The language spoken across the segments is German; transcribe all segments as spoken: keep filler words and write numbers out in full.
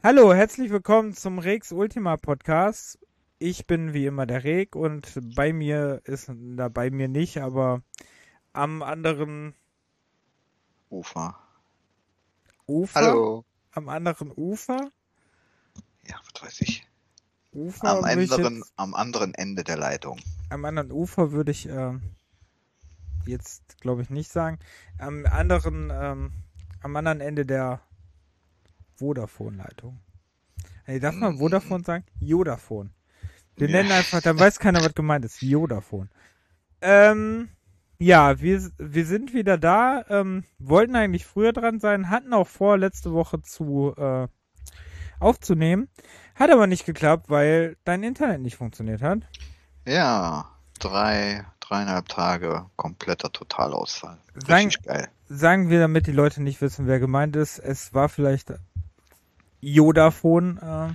Hallo, herzlich willkommen zum Rex Ultima Podcast. Ich bin wie immer der Reg und bei mir ist, na bei mir nicht, aber am anderen Ufer. Ufer, Hallo. am anderen Ufer, Ja, was weiß ich. Ufer Am würde ich anderen, jetzt, am anderen Ende der Leitung. am anderen Ufer würde ich äh, jetzt glaube ich nicht sagen. Am anderen, ähm, am anderen Ende der Vodafone-Leitung. Hey, darf man Mm, Vodafone sagen? Vodafone. Wir ja. nennen einfach, dann weiß keiner, was gemeint ist. Vodafone. Ähm, ja, wir, wir sind wieder da. Ähm, wollten eigentlich früher dran sein, hatten auch vor, letzte Woche zu äh, aufzunehmen. Hat aber nicht geklappt, weil dein Internet nicht funktioniert hat. Ja, drei, dreieinhalb Tage kompletter Totalausfall. Sagen, Richtig geil. sagen wir, damit die Leute nicht wissen, wer gemeint ist. Es war vielleicht Vodafone äh,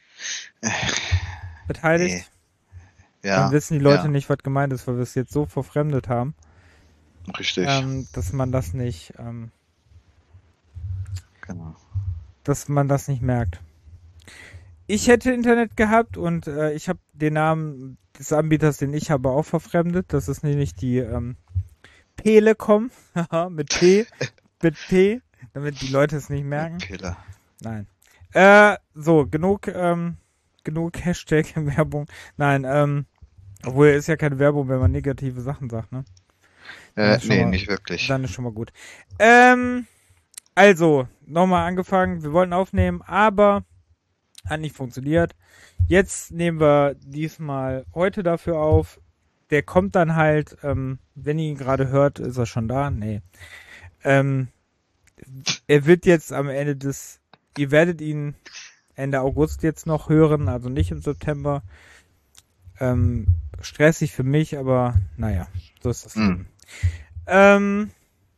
Nee, beteiligt. Dann ja, wissen die Leute ja, nicht, was gemeint ist, weil wir es jetzt so verfremdet haben, richtig. ähm, dass man das nicht, ähm, Genau. dass man das nicht merkt. Ich hätte Internet gehabt und äh, ich habe den Namen des Anbieters, den ich habe, auch verfremdet. Das ist nämlich die ähm, Pelekom. Haha, mit P. Mit P. Damit die Leute es nicht Mit merken. Pille. Nein. Äh, so, genug, ähm, genug Hashtag-Werbung. Nein, ähm, obwohl ist ja keine Werbung, wenn man negative Sachen sagt, ne? Dann Äh, ist schon nee, mal, nicht wirklich. dann ist schon mal gut. Ähm, also, nochmal angefangen. Wir wollten aufnehmen, aber hat nicht funktioniert. Jetzt nehmen wir diesmal heute dafür auf. Der kommt dann halt, ähm, wenn ihr ihn gerade hört, ist er schon da. Nee. Ähm, er wird jetzt am Ende des, ihr werdet ihn Ende August jetzt noch hören, also nicht im September. Ähm, stressig für mich, aber naja, so ist das Hm. Leben. Ähm,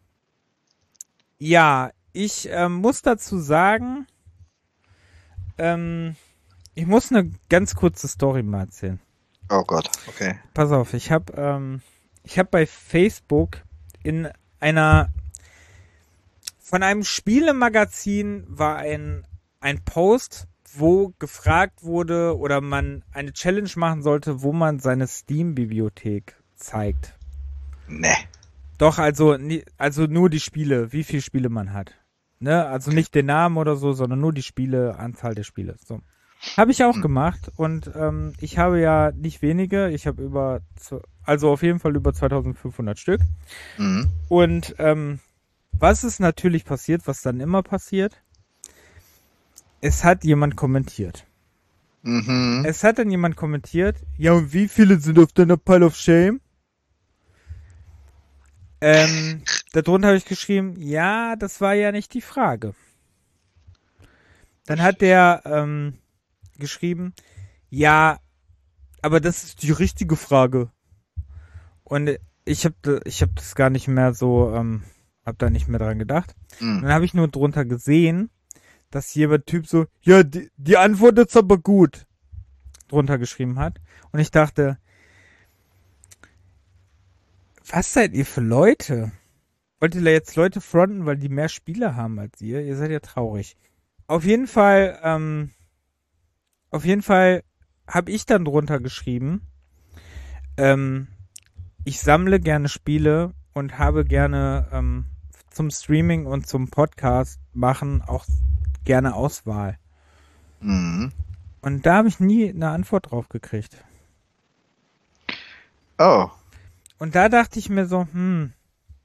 ja, ich ähm, muss dazu sagen, ähm, ich muss eine ganz kurze Story mal erzählen. Oh Gott, okay. Pass auf, ich habe ähm, ich habe bei Facebook in einer von einem Spielemagazin war ein ein Post, wo gefragt wurde oder man eine Challenge machen sollte, wo man seine Steam-Bibliothek zeigt. Nee. Doch, also nie- also nur die Spiele, wie viele Spiele man hat. Ne? Also Okay. nicht den Namen oder so, sondern nur die Spiele, Anzahl der Spiele. So. Habe ich auch Hm. gemacht und ähm, ich habe ja nicht wenige, ich habe über, zu- also auf jeden Fall über zweitausendfünfhundert Stück. Mhm. Und ähm, was ist natürlich passiert, was dann immer passiert? Es hat jemand kommentiert. Mhm. Es hat dann jemand kommentiert, ja und wie viele sind auf deiner Pile of Shame? Ähm, darunter habe ich geschrieben, ja, das war ja nicht die Frage. Dann hat Richtig. der ähm, geschrieben, ja, aber das ist die richtige Frage. Und ich habe ich hab das gar nicht mehr so, ähm, hab da nicht mehr dran gedacht. Hm. Und dann habe ich nur drunter gesehen, dass jemand Typ so, ja, die, die Antwort ist aber gut, drunter geschrieben hat. Und ich dachte, was seid ihr für Leute? Wollt ihr jetzt Leute fronten, weil die mehr Spiele haben als ihr? Ihr seid ja traurig. Auf jeden Fall, ähm, auf jeden Fall habe ich dann drunter geschrieben, ähm, ich sammle gerne Spiele und habe gerne ähm, zum Streaming und zum Podcast machen auch gerne Auswahl. Mhm. Und da habe ich nie eine Antwort drauf gekriegt. Oh. Und da dachte ich mir so, hm,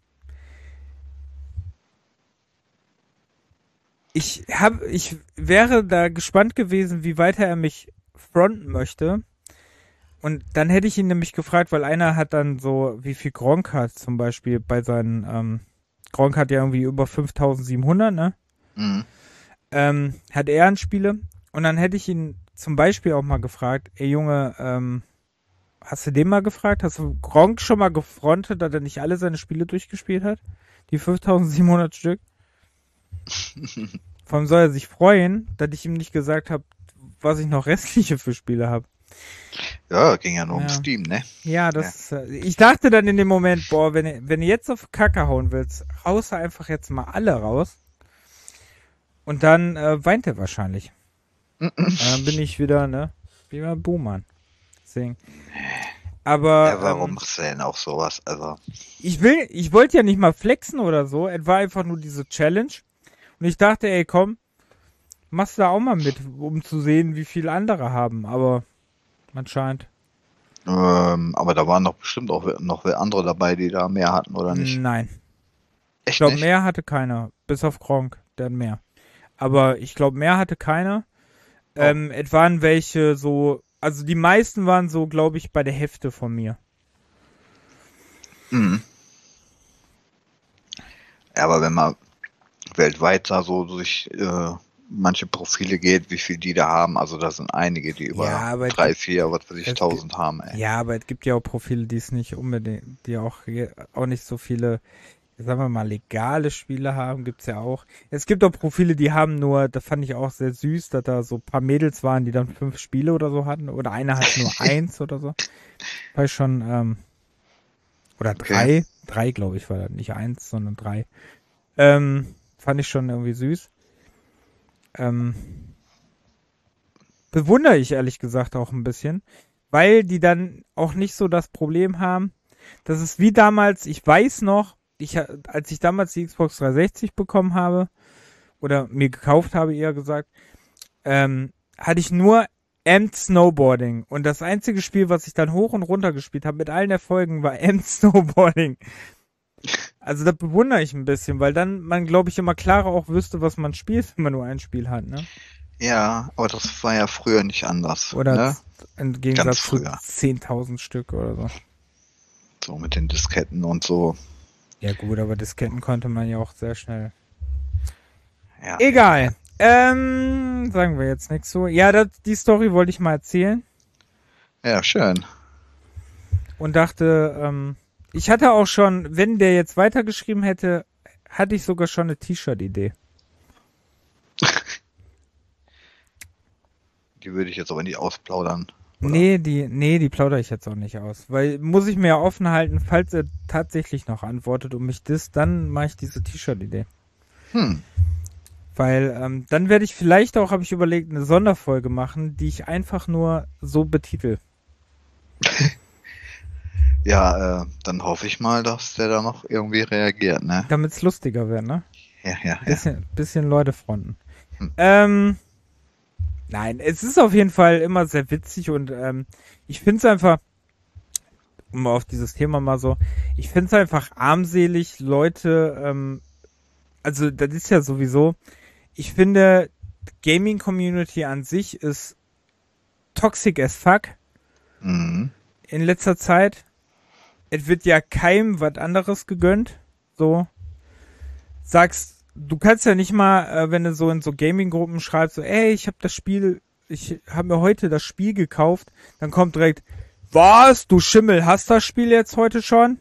ich hab, ich wäre da gespannt gewesen, wie weiter er mich fronten möchte. Und dann hätte ich ihn nämlich gefragt, weil einer hat dann so, wie viel Gronk hat zum Beispiel bei seinen, ähm, Gronk hat ja irgendwie über fünftausendsiebenhundert, ne? Mhm. Ähm, hat er an Spiele. Und dann hätte ich ihn zum Beispiel auch mal gefragt, ey Junge, ähm, hast du den mal gefragt? Hast du Gronk schon mal gefrontet, dass er nicht alle seine Spiele durchgespielt hat? Die fünftausendsiebenhundert Stück? Vor allem soll er sich freuen, dass ich ihm nicht gesagt habe, was ich noch restliche für Spiele habe. Ja, ging ja nur um Ja. Steam, ne? Ja, Ja. das ist, äh, ich dachte dann in dem Moment, boah, wenn, du- wenn du jetzt auf Kacke hauen willst, haust du einfach jetzt mal alle raus. Und dann äh, weint er wahrscheinlich. Und dann bin ich wieder, ne, wie beim Buhmann. Deswegen. Aber Ja, warum ähm, machst du denn auch sowas? Also, ich will, ich wollte ja nicht mal flexen oder so. Es war einfach nur diese Challenge. Und ich dachte, ey, komm, machst du da auch mal mit, um zu sehen, wie viele andere haben. Aber anscheinend, ähm, aber da waren doch bestimmt auch we- noch we- andere dabei, die da mehr hatten, oder nicht? nein. Ich Echt glaube, nicht? mehr hatte keiner. Bis auf Gronk, der hat mehr. Aber ich glaube, mehr hatte keiner. Oh. Ähm, es waren welche so, also die meisten waren so, glaube ich, bei der Hälfte von mir. Mhm. Ja, aber wenn man weltweit da so durch äh, manche Profile geht, wie viel die da haben, also da sind einige, die über Ja, aber es drei, gibt, vier, was weiß ich, es tausend haben, ey. ja, aber es gibt ja auch Profile, die es nicht unbedingt, die auch, auch nicht so viele, sagen wir mal, legale Spiele haben, gibt's ja auch. Es gibt auch Profile, die haben nur, das fand ich auch sehr süß, dass da so ein paar Mädels waren, die dann fünf Spiele oder so hatten, oder eine hat nur eins oder so. War ich schon, ähm, oder Okay. drei, drei glaube ich war das, nicht eins, sondern drei. Ähm, fand ich schon irgendwie süß. Ähm, bewundere ich ehrlich gesagt auch ein bisschen, weil die dann auch nicht so das Problem haben. Das ist wie damals, ich weiß noch, ich, als ich damals die Xbox dreihundertsechzig bekommen habe, oder mir gekauft habe, eher gesagt, ähm, hatte ich nur Amped Snowboarding. Und das einzige Spiel, was ich dann hoch und runter gespielt habe, mit allen Erfolgen, war Amped Snowboarding. Also das bewundere ich ein bisschen, weil dann man, glaube ich, immer klarer auch wüsste, was man spielt, wenn man nur ein Spiel hat, ne? Ja, aber das war ja früher nicht anders, Oder ne? im Ganz Gegensatz zu früher. zehntausend Stück oder so. So mit den Disketten und so. Ja gut, aber Disketten konnte man ja auch sehr schnell. Ja, Egal. Ähm, sagen wir jetzt nichts so. Ja, das, die Story wollte ich mal erzählen ja, schön. und dachte, ähm, ich hatte auch schon, wenn der jetzt weitergeschrieben hätte, hatte ich sogar schon eine T-Shirt-Idee. Die würde ich jetzt aber nicht ausplaudern, oder? Nee, die, nee, die plaudere ich jetzt auch nicht aus. Weil, muss ich mir ja offen halten, falls er tatsächlich noch antwortet und mich disst, dann mache ich diese T-Shirt-Idee. Hm. Weil, ähm, dann werde ich vielleicht auch, habe ich überlegt, eine Sonderfolge machen, die ich einfach nur so betitel. Ja, äh, dann hoffe ich mal, dass der da noch irgendwie reagiert, ne? Damit es lustiger wird, ne? Ja, ja, ja. Bisschen, bisschen Leute fronten. Hm. Ähm, nein, es ist auf jeden Fall immer sehr witzig und ähm, ich finde es einfach, um auf dieses Thema mal so, ich finde es einfach armselig, Leute, ähm, also das ist ja sowieso, ich finde, Gaming-Community an sich ist toxic as fuck Mhm. in letzter Zeit. Es wird ja keinem was anderes gegönnt, so. Sagst, du kannst ja nicht mal, äh, wenn du so in so Gaming-Gruppen schreibst, so, ey, ich habe das Spiel, ich habe mir heute das Spiel gekauft, dann kommt direkt, was, du Schimmel, hast das Spiel jetzt heute schon?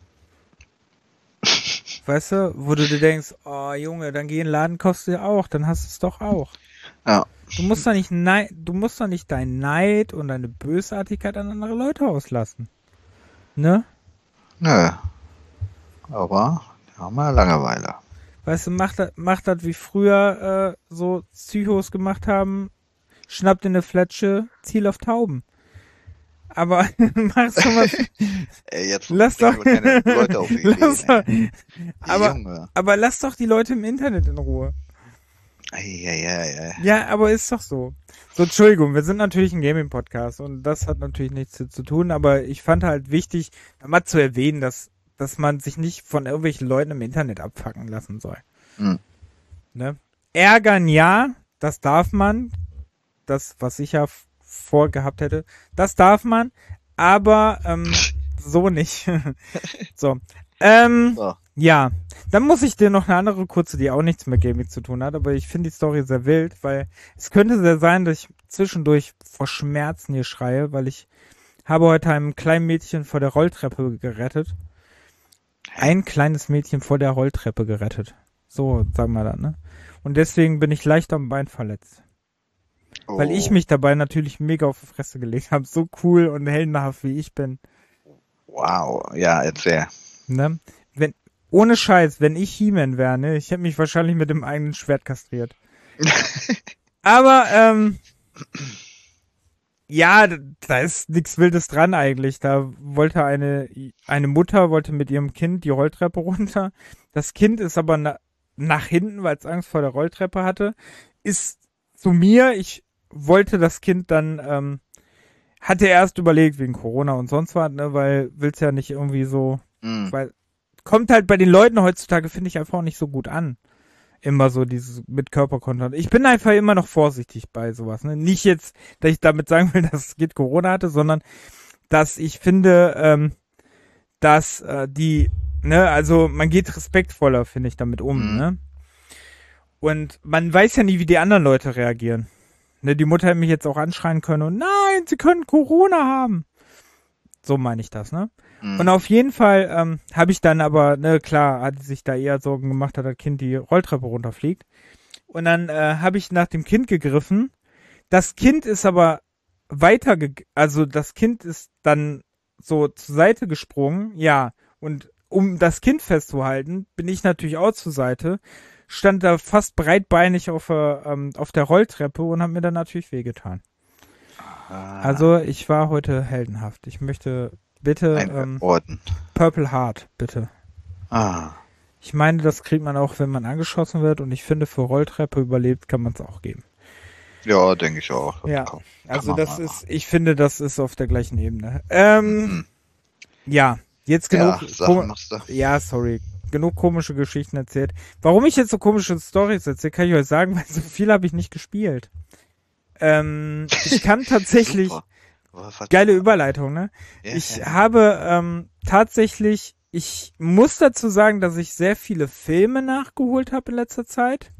Weißt du, wo du dir denkst, oh Junge, dann geh in den Laden, kaufst du dir auch, dann hast du es doch auch. Ja. Du musst doch nicht Neid, du musst doch nicht deinen Neid und deine Bösartigkeit an andere Leute auslassen. Ne? Nö. Aber da haben wir Langeweile. Weißt du, mach das, mach das wie früher äh, so Psychos gemacht haben, schnapp dir eine Fletsche, ziel auf Tauben. Aber machst du was, Ey, jetzt lass bringen doch, wir keine Leute auf die Idee, lass doch, ey. aber, Junge. aber lass doch die Leute im Internet in Ruhe. Ey, ey, ey, ey. Ja, aber ist doch so. So, Entschuldigung, wir sind natürlich ein Gaming-Podcast und das hat natürlich nichts zu, zu tun, aber ich fand halt wichtig, mal zu erwähnen, dass, dass man sich nicht von irgendwelchen Leuten im Internet abfacken lassen soll. Hm. Ne? Ärgern ja, das darf man. Das, was ich ja f- vorgehabt hätte, das darf man, aber ähm, so nicht. So. Ähm, So. ja, dann muss ich dir noch eine andere kurze, die auch nichts mit Gaming zu tun hat, aber ich finde die Story sehr wild, weil es könnte sehr sein, dass ich zwischendurch vor Schmerzen hier schreie, weil ich habe heute einem kleinen Mädchen vor der Rolltreppe gerettet. Ein kleines Mädchen vor der Rolltreppe gerettet. So, sagen wir das, ne? Und deswegen bin ich leicht am Bein verletzt. Oh. Weil ich mich dabei natürlich mega auf die Fresse gelegt habe. So cool und heldenhaft wie ich bin. Wow. Ja, erzähl. Ne? Wenn, ohne Scheiß, wenn ich He-Man wäre, ne? Ich hätte mich wahrscheinlich mit dem eigenen Schwert kastriert. Aber, ähm, ja, da ist nichts Wildes dran eigentlich. Da wollte eine, eine Mutter wollte mit ihrem Kind die Rolltreppe runter. Das Kind ist aber na, nach hinten, weil es Angst vor der Rolltreppe hatte, ist zu mir. Ich wollte das Kind dann, ähm, hatte erst überlegt wegen Corona und sonst was, ne, weil will's ja nicht irgendwie so, Mhm. weil kommt halt bei den Leuten heutzutage, finde ich, einfach auch nicht so gut an. Immer so dieses mit Körperkontakt. Ich bin einfach immer noch vorsichtig bei sowas. Ne? Nicht jetzt, dass ich damit sagen will, dass das Kind Corona hatte, sondern dass ich finde, ähm, dass äh, die, ne, also man geht respektvoller, finde ich, damit um, Mhm. ne? Und man weiß ja nie, wie die anderen Leute reagieren. Ne, die Mutter hätte mich jetzt auch anschreien können und nein, sie können Corona haben. So meine ich das, ne? Und Mhm. auf jeden Fall ähm, habe ich dann aber, ne, klar, hat sie sich da eher Sorgen gemacht, dass das Kind die Rolltreppe runterfliegt. Und dann äh, habe ich nach dem Kind gegriffen. Das Kind ist aber weiter, also das Kind ist dann so zur Seite gesprungen, ja. Und um das Kind festzuhalten, bin ich natürlich auch zur Seite, stand da fast breitbeinig auf der, ähm, auf der Rolltreppe und habe mir dann natürlich wehgetan. Ah, Also ich war heute heldenhaft. Ich möchte bitte ein ähm, Orden. Purple Heart, bitte. Ah, Ich meine, das kriegt man auch, wenn man angeschossen wird. Und ich finde, für Rolltreppe überlebt kann man es auch geben. ja, denke ich auch. Das Ja, kann, kann also man das mal machen. ist, ich finde, das ist auf der gleichen Ebene. Ähm, Mhm. ja, jetzt genug, Ja, Sachen kom machst du. ja, sorry, genug komische Geschichten erzählt. Warum ich jetzt so komische Storys erzähle, kann ich euch sagen, weil so viel habe ich nicht gespielt. Ähm, ich kann tatsächlich, Super. Was, was, geile Überleitung, ne? ja, Ich ja. habe ähm, tatsächlich, ich muss dazu sagen, dass ich sehr viele Filme nachgeholt habe in letzter Zeit.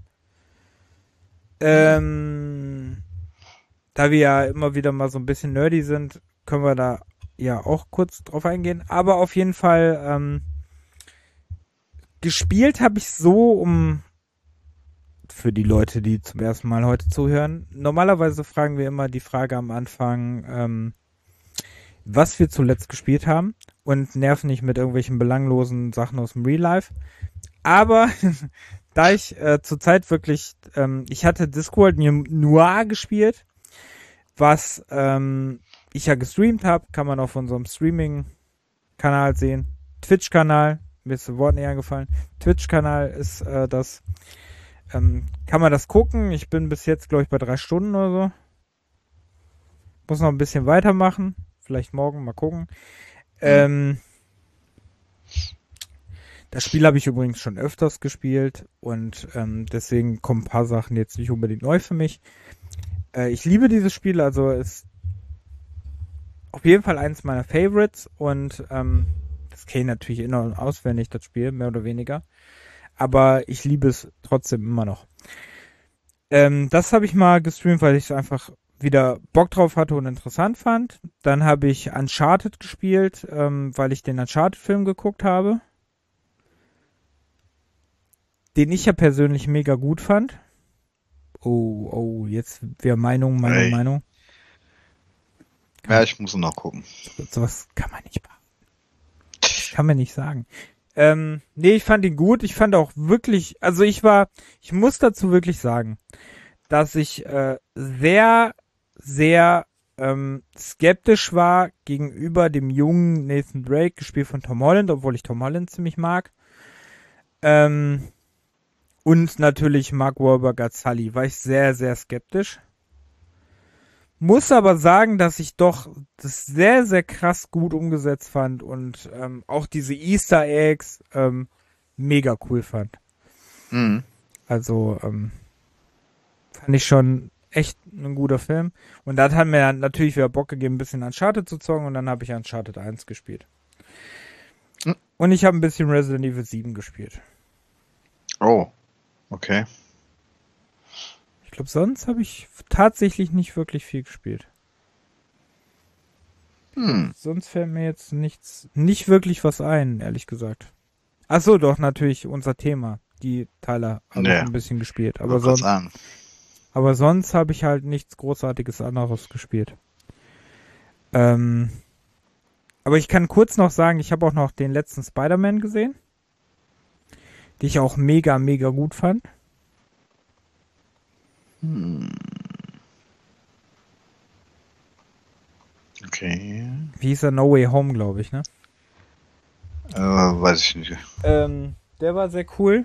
Hm. Ähm, da wir ja immer wieder mal so ein bisschen nerdy sind, können wir da ja auch kurz drauf eingehen. Aber auf jeden Fall, ähm, gespielt habe ich so, um für die Leute, die zum ersten Mal heute zuhören. Normalerweise fragen wir immer die Frage am Anfang, ähm, was wir zuletzt gespielt haben und nerven nicht mit irgendwelchen belanglosen Sachen aus dem Real Life. Aber da ich äh, zurzeit wirklich, ähm, ich hatte Discworld Noir gespielt, was ähm, ich ja gestreamt habe, kann man auf unserem Streaming-Kanal sehen. Twitch-Kanal, mir ist das Wort nicht eingefallen. Twitch-Kanal ist äh, das, ähm, kann man das gucken. Ich bin bis jetzt, glaube ich, bei drei Stunden oder so. Muss noch ein bisschen weitermachen. Vielleicht morgen, mal gucken. Hm. Ähm, das Spiel habe ich übrigens schon öfters gespielt und ähm, deswegen kommen ein paar Sachen jetzt nicht unbedingt neu für mich. Äh, ich liebe dieses Spiel, also ist auf jeden Fall eines meiner Favorites und ähm, das kenne ich natürlich in- und auswendig, das Spiel, mehr oder weniger. Aber ich liebe es trotzdem immer noch. Ähm, das habe ich mal gestreamt, weil ich es einfach wieder Bock drauf hatte und interessant fand. Dann habe ich Uncharted gespielt, ähm, weil ich den Uncharted-Film geguckt habe. Den ich ja persönlich mega gut fand. Oh, oh, jetzt wäre Meinung, Meinung, Ey. Meinung. Ja, ich muss noch gucken. So, sowas kann man nicht machen. Das kann man nicht sagen. Ähm, nee, ich fand ihn gut. Ich fand auch wirklich, also ich war, ich muss dazu wirklich sagen, dass ich äh, sehr, sehr ähm, skeptisch war gegenüber dem jungen Nathan Drake, gespielt von Tom Holland, obwohl ich Tom Holland ziemlich mag. Ähm, und natürlich Mark Wahlberg als Sully, war ich sehr, sehr skeptisch. Muss aber sagen, dass ich doch das sehr, sehr krass gut umgesetzt fand und ähm, auch diese Easter Eggs ähm, mega cool fand. Mhm. Also ähm, fand ich schon echt ein guter Film. Und das hat mir dann natürlich wieder Bock gegeben, ein bisschen Uncharted zu zocken und dann habe ich Uncharted eins gespielt. Hm. Und ich habe ein bisschen Resident Evil sieben gespielt. Oh, okay. Ich glaube, sonst habe ich tatsächlich nicht wirklich viel gespielt. Hm. Sonst fällt mir jetzt nichts, nicht wirklich was ein, ehrlich gesagt. Ach so, doch, natürlich unser Thema. Die Teile habe ich Ja, ein bisschen gespielt. Aber wollte grad sonst, sagen. aber sonst habe ich halt nichts Großartiges anderes gespielt. Ähm, aber ich kann kurz noch sagen, ich habe auch noch den letzten Spider-Man gesehen, den ich auch mega, mega gut fand. Hm. Okay. Wie hieß er? No Way Home, glaube ich, ne? Äh, weiß ich nicht. Ähm, der war sehr cool.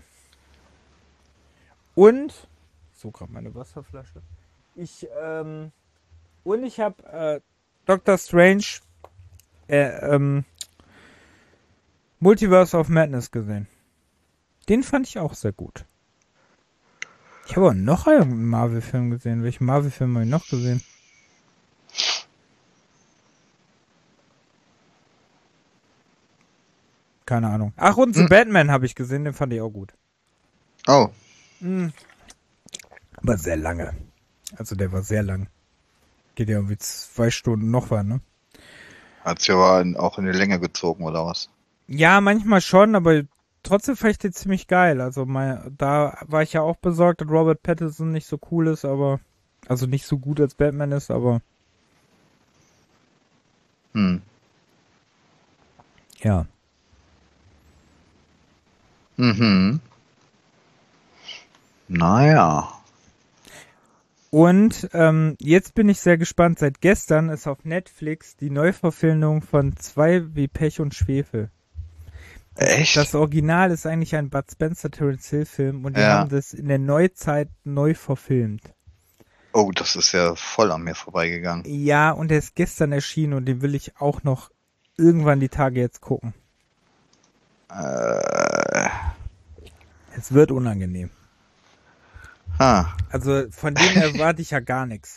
Und, so gerade meine Wasserflasche. Ich, ähm, und ich habe äh, Doctor Strange äh, ähm, Multiverse of Madness gesehen. Den fand ich auch sehr gut. Ich habe auch noch einen Marvel-Film gesehen. Welchen Marvel-Film habe ich noch gesehen? Keine Ahnung. Ach, und The Hm. Batman habe ich gesehen. Den fand ich auch gut. Oh. Mhm. Aber sehr lange. Also der war sehr lang. Geht ja irgendwie zwei Stunden noch was, ne? Hat sich aber in, auch in die Länge gezogen, oder was? Ja, manchmal schon, aber trotzdem fand ich den ziemlich geil. Also mein, da war ich ja auch besorgt, dass Robert Pattinson nicht so cool ist, aber also nicht so gut als Batman ist, aber Hm. ja. Mhm. Naja. Und ähm, jetzt bin ich sehr gespannt. Seit gestern ist auf Netflix die Neuverfilmung von Zwei wie Pech und Schwefel. Das, Echt? das Original ist eigentlich ein Bud Spencer Terence Hill Film und die Ja. haben das in der Neuzeit neu verfilmt. Oh, das ist ja voll an mir vorbeigegangen. Ja, und der ist gestern erschienen und den will ich auch noch irgendwann die Tage jetzt gucken. Äh. Es wird unangenehm. Ah. Also von dem erwarte ich ja gar nichts.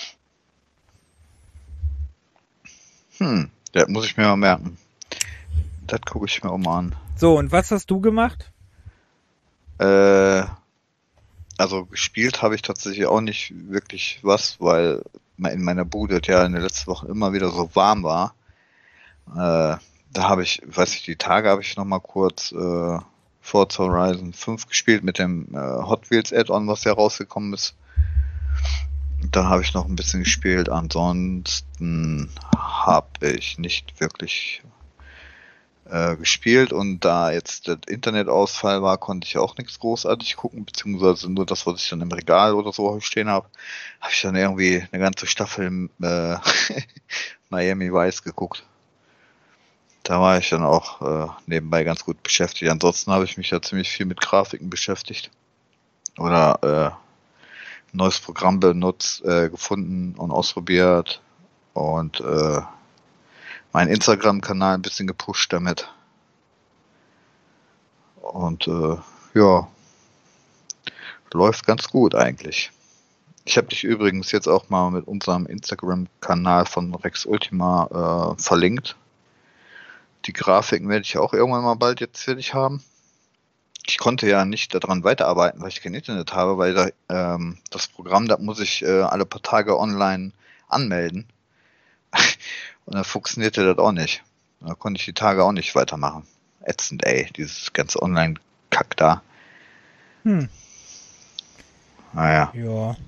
Hm. Das muss ich mir mal merken. Das gucke ich mir auch mal an. So, und was hast du gemacht? Äh. Also gespielt habe ich tatsächlich auch nicht wirklich was, weil in meiner Bude ja in den letzten Wochen immer wieder so warm war. Äh, da habe ich, weiß ich, die Tage habe ich noch mal kurz äh, Forza Horizon fünf gespielt mit dem äh, Hot Wheels Add-on, was ja rausgekommen ist. Da habe ich noch ein bisschen gespielt. Ansonsten habe ich nicht wirklich äh, gespielt und da jetzt der Internetausfall war, konnte ich auch nichts großartig gucken, beziehungsweise nur das, was ich dann im Regal oder so stehen habe, habe ich dann irgendwie eine ganze Staffel äh, Miami Vice geguckt. Da war ich dann auch äh, nebenbei ganz gut beschäftigt. Ansonsten habe ich mich ja ziemlich viel mit Grafiken beschäftigt oder äh, ein neues Programm benutzt, äh, gefunden und ausprobiert und äh, meinen Instagram-Kanal ein bisschen gepusht damit. Und äh, ja, läuft ganz gut eigentlich. Ich habe dich übrigens jetzt auch mal mit unserem Instagram-Kanal von Rex Ultima äh, verlinkt. Die Grafiken werde ich auch irgendwann mal bald jetzt fertig haben. Ich konnte ja nicht daran weiterarbeiten, weil ich kein Internet habe, weil da, ähm, das Programm, da muss ich äh, alle paar Tage online anmelden. Und dann funktionierte das auch nicht. Da konnte ich die Tage auch nicht weitermachen. Ätzend, ey, dieses ganze Online-Kack da. Hm. Naja. Ja.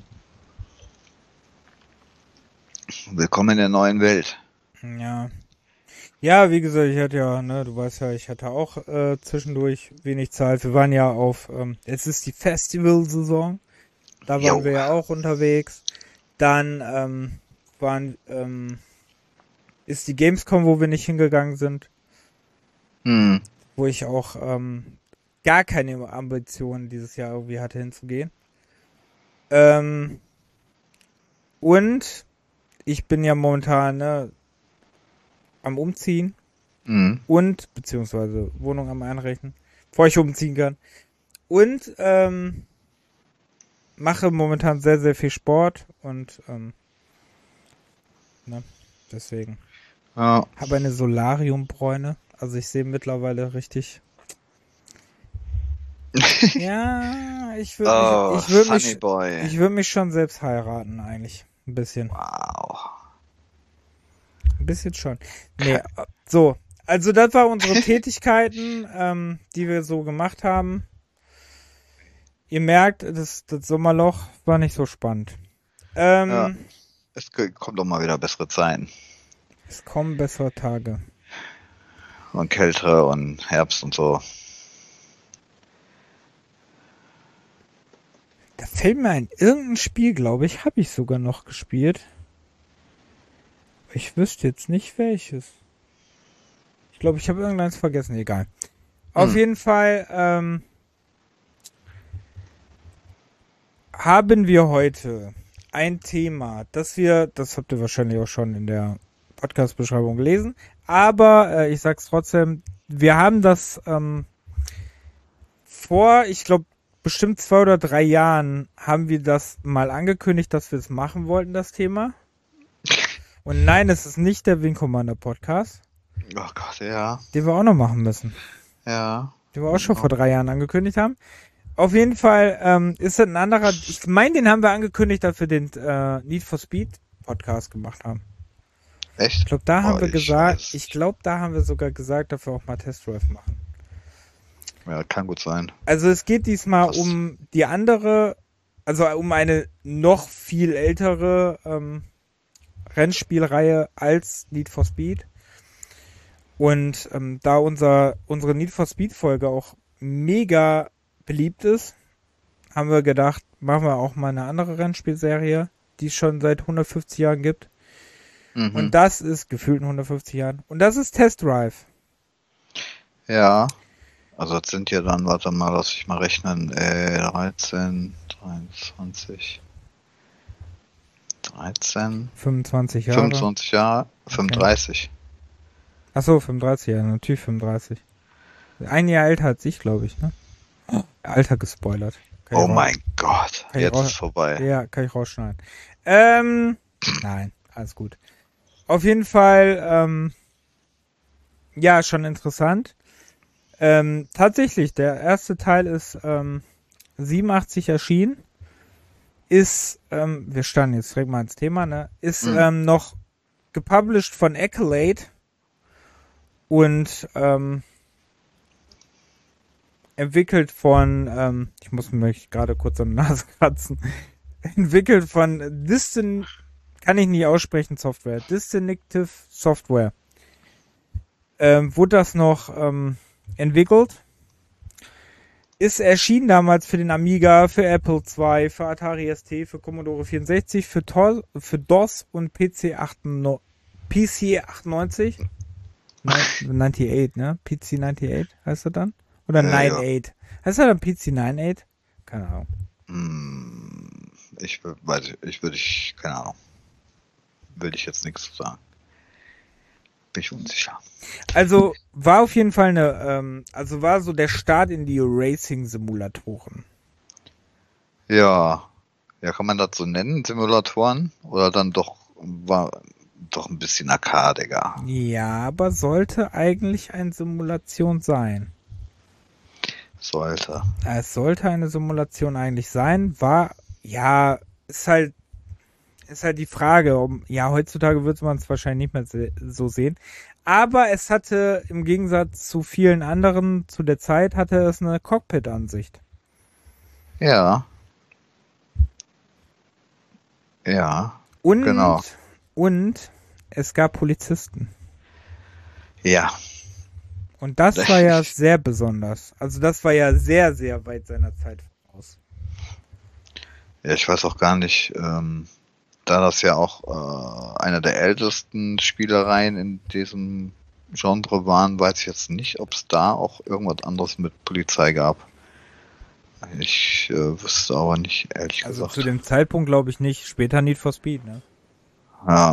Willkommen in der neuen Welt. Ja. Ja, wie gesagt, ich hatte ja, ne, du weißt ja, ich hatte auch äh, zwischendurch wenig Zeit. Wir waren ja auf, ähm, es ist die Festival-Saison. Da waren Jo. wir ja auch unterwegs. Dann ähm, waren, ähm, ist die Gamescom, wo wir nicht hingegangen sind. Hm. Wo ich auch ähm, gar keine Ambitionen dieses Jahr irgendwie hatte hinzugehen. Ähm, und ich bin ja momentan, ne, am Umziehen Hm. und beziehungsweise Wohnung am Einrichten, bevor ich umziehen kann. Und ähm, mache momentan sehr, sehr viel Sport und ähm, ne, deswegen. Ja. Habe eine Solariumbräune. Also ich sehe mittlerweile richtig. Ja, ich würde Oh, mich, ich würde Funny mich, Boy. ich würde mich schon selbst heiraten eigentlich, ein bisschen. Wow. Ein bisschen schon. Nee, so. Also das war unsere Tätigkeiten, ähm, die wir so gemacht haben. Ihr merkt, das, das Sommerloch war nicht so spannend. Ähm, Ja. Es kommt doch mal wieder bessere Zeiten. Es kommen bessere Tage. Und kältere und Herbst und so. Da fällt mir ein, irgendein Spiel, glaube ich, habe ich sogar noch gespielt. Ich wüsste jetzt nicht welches. Ich glaube, ich habe irgendeins vergessen, egal. Auf Hm. jeden Fall ähm, haben wir heute ein Thema, das wir, das habt ihr wahrscheinlich auch schon in der Podcast-Beschreibung gelesen, aber äh, ich sag's trotzdem, wir haben das ähm, vor, ich glaube, bestimmt zwei oder drei Jahren haben wir das mal angekündigt, dass wir es machen wollten, das Thema. Und nein, es ist nicht der Wing Commander Podcast, Oh Gott, ja. den wir auch noch machen müssen. Ja. Den wir auch schon vor drei Jahren angekündigt haben. Auf jeden Fall ähm, ist das ein anderer, ich meine, den haben wir angekündigt, dass wir den äh, Need for Speed Podcast gemacht haben. Echt? Ich glaube, da haben Oh, wir ich gesagt, weiß. ich glaube, da haben wir sogar gesagt, dass wir auch mal Test Drive machen. Ja, kann gut sein. Also es geht diesmal Krass. um die andere, also um eine noch viel ältere ähm, Rennspielreihe als Need for Speed. Und ähm, da unser unsere Need for Speed Folge auch mega beliebt ist, haben wir gedacht, machen wir auch mal eine andere Rennspielserie, die es schon seit hundertfünfzig Jahren gibt. Mhm. Und das ist gefühlt in hundertfünfzig Jahren. Und das ist Test Drive. Ja. Also das sind ja dann, warte mal, lass ich mal rechnen, äh, dreizehn, dreiundzwanzig, dreizehn, fünfundzwanzig Jahre. fünfundzwanzig Jahre, fünfunddreißig. Achso, fünfunddreißig Jahre, natürlich fünfunddreißig. Ein Jahr älter als ich, glaube ich, ne? Alter gespoilert. Kann Oh ich raus- mein Gott, kann ich jetzt raus- ist vorbei. Ja, kann ich rausschneiden. Ähm, nein, alles gut. Auf jeden Fall, ähm, ja, schon interessant. Ähm, tatsächlich, der erste Teil ist ähm, siebenundachtzig erschienen. Ist, ähm, wir standen jetzt direkt mal ins Thema, ne? Ist Mhm. ähm, noch gepublished von Accolade und ähm, entwickelt von, ähm, ich muss mich gerade kurz an die Nase kratzen, entwickelt von Distin, kann ich nicht aussprechen, Software, Distinctive Software. Ähm, wurde das noch ähm, entwickelt? Ist erschienen damals für den Amiga, für Apple zwei, für Atari S T, für Commodore vierundsechzig, für, Tor, für DOS und P C achtundneunzig, P C achtundneunzig, achtundneunzig, ne? P C achtundneunzig heißt er dann? Oder Ja, ja. achtundneunzig? Heißt er dann P C achtundneunzig? Keine Ahnung. Hm, ich wür- weiß, ich würde ich, keine Ahnung. Will ich jetzt nichts zu sagen. Bin ich unsicher. Also war auf jeden Fall eine, ähm, also war so der Start in die Racing-Simulatoren. Ja. Ja, kann man das so nennen, Simulatoren? Oder dann doch, war doch ein bisschen arcadiger. Ja, aber sollte eigentlich eine Simulation sein. Sollte. Es sollte eine Simulation eigentlich sein, war, ja, ist halt, ist halt die Frage, um, ja, heutzutage wird man es wahrscheinlich nicht mehr se- so sehen, aber es hatte, im Gegensatz zu vielen anderen zu der Zeit, hatte es eine Cockpit-Ansicht. Ja. Ja. Und, Genau. und es gab Polizisten. Ja. Und das war ja sehr besonders. Also das war ja sehr, sehr weit seiner Zeit voraus. Ja, ich weiß auch gar nicht, ähm, da das ja auch äh, eine der ältesten Spielereien in diesem Genre waren, weiß ich jetzt nicht, ob es da auch irgendwas anderes mit Polizei gab. Ich äh, wüsste aber nicht, ehrlich Also gesagt. zu dem Zeitpunkt glaube ich nicht. Später Need for Speed, ne? Ja,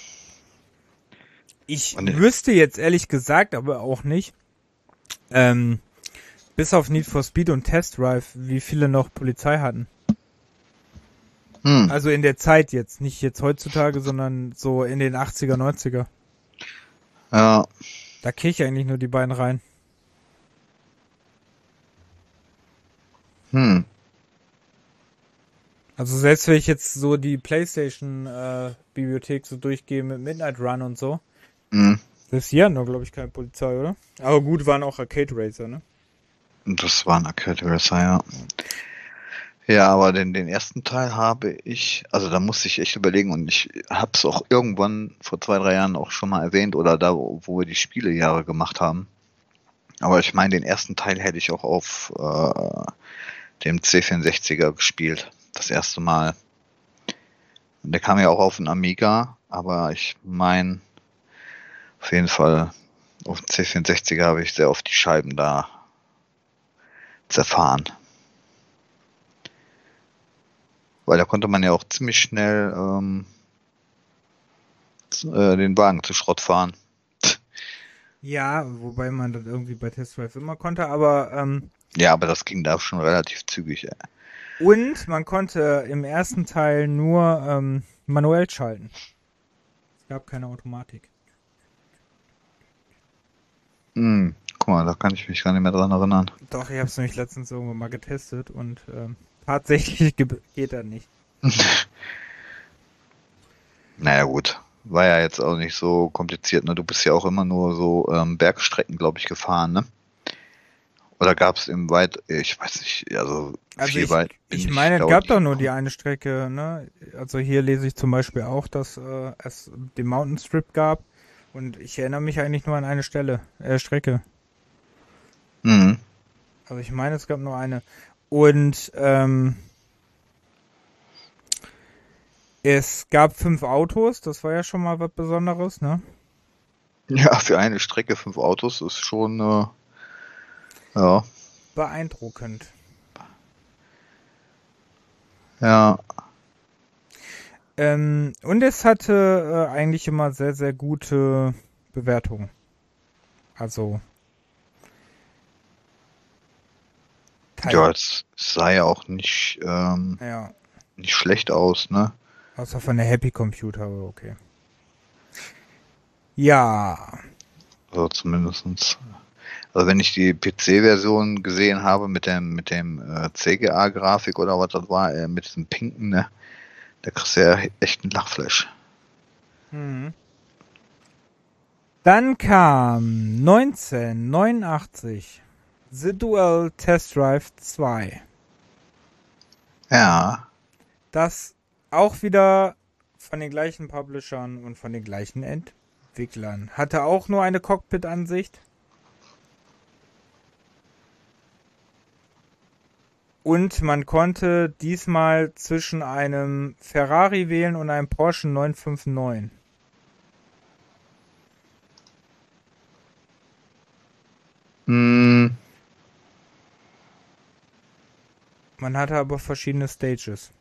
Ich Und- wüsste jetzt ehrlich gesagt, aber auch nicht, ähm, bis auf Need for Speed und Test Drive, wie viele noch Polizei hatten. hm, Also in der Zeit jetzt, nicht jetzt heutzutage, sondern so in den achtziger, neunziger. ja, Da krieg ich eigentlich nur die beiden rein. hm, Also selbst wenn ich jetzt so die PlayStation-Bibliothek so durchgehe mit Midnight Run und so, hm. selbst hier hatten doch, glaube ich, keine Polizei, oder? Aber gut, waren auch Arcade Racer, ne? Das war ein Arcade Racer, ja. Ja, aber den, den ersten Teil habe ich, also da musste ich echt überlegen und ich habe es auch irgendwann vor zwei, drei Jahren auch schon mal erwähnt oder da, wo wo wir die Spielejahre gemacht haben. Aber ich meine, den ersten Teil hätte ich auch auf äh, dem C vierundsechziger gespielt, das erste Mal. Und der kam ja auch auf den Amiga aber ich meine, auf jeden Fall auf dem C vierundsechziger habe ich sehr oft die Scheiben da zerfahren. Weil da konnte man ja auch ziemlich schnell ähm, äh, den Wagen zu Schrott fahren. Ja, wobei man das irgendwie bei Test Drive immer konnte, aber ähm, Ja, aber das ging da schon relativ zügig. Ey. und man konnte im ersten Teil nur ähm, manuell schalten. Es gab keine Automatik. Hm, guck mal, da kann ich mich gar nicht mehr dran erinnern. Doch, ich habe es nämlich letztens irgendwo mal getestet und ähm, tatsächlich ge- geht das nicht. Naja gut, war ja jetzt auch nicht so kompliziert. Ne? Du bist ja auch immer nur so ähm, Bergstrecken, glaube ich, gefahren, ne? Oder gab es im weit, ich weiß nicht, also, Also viel ich, weit bin ich ich, meine, es glaube gab ich, doch nicht nur die gekommen. eine Strecke, ne? Also hier lese ich zum Beispiel auch, dass äh, es den Mountain Strip gab und ich erinnere mich eigentlich nur an eine Stelle, äh, Strecke. Mhm. Also ich meine, es gab nur eine. Und ähm, es gab fünf Autos, das war ja schon mal was Besonderes, ne? Ja, für eine Strecke fünf Autos ist schon, äh, ja, Beeindruckend. ja, Ähm, und es hatte äh, eigentlich immer sehr, sehr gute Bewertungen. Also ja, teil, es sah ja auch nicht, ähm, ja, nicht schlecht aus, ne? außer von der Happy Computer, aber okay. Ja, Also zumindestens. Also wenn ich die P C-Version gesehen habe mit dem, mit dem äh, C G A-Grafik oder was das war, äh, mit diesem Pinken, ne? Da kriegst du ja echt einen Lachflash. mhm. Dann kam neunzehnhundertneunundachtzig The Dual Test Drive zwei. Ja, Das auch wieder von den gleichen Publishern und von den gleichen Entwicklern. Hatte auch nur eine Cockpit-Ansicht. Und man konnte diesmal zwischen einem Ferrari wählen und einem Porsche neunhundertneunundfünfzig. hm, Man hatte aber verschiedene Stages.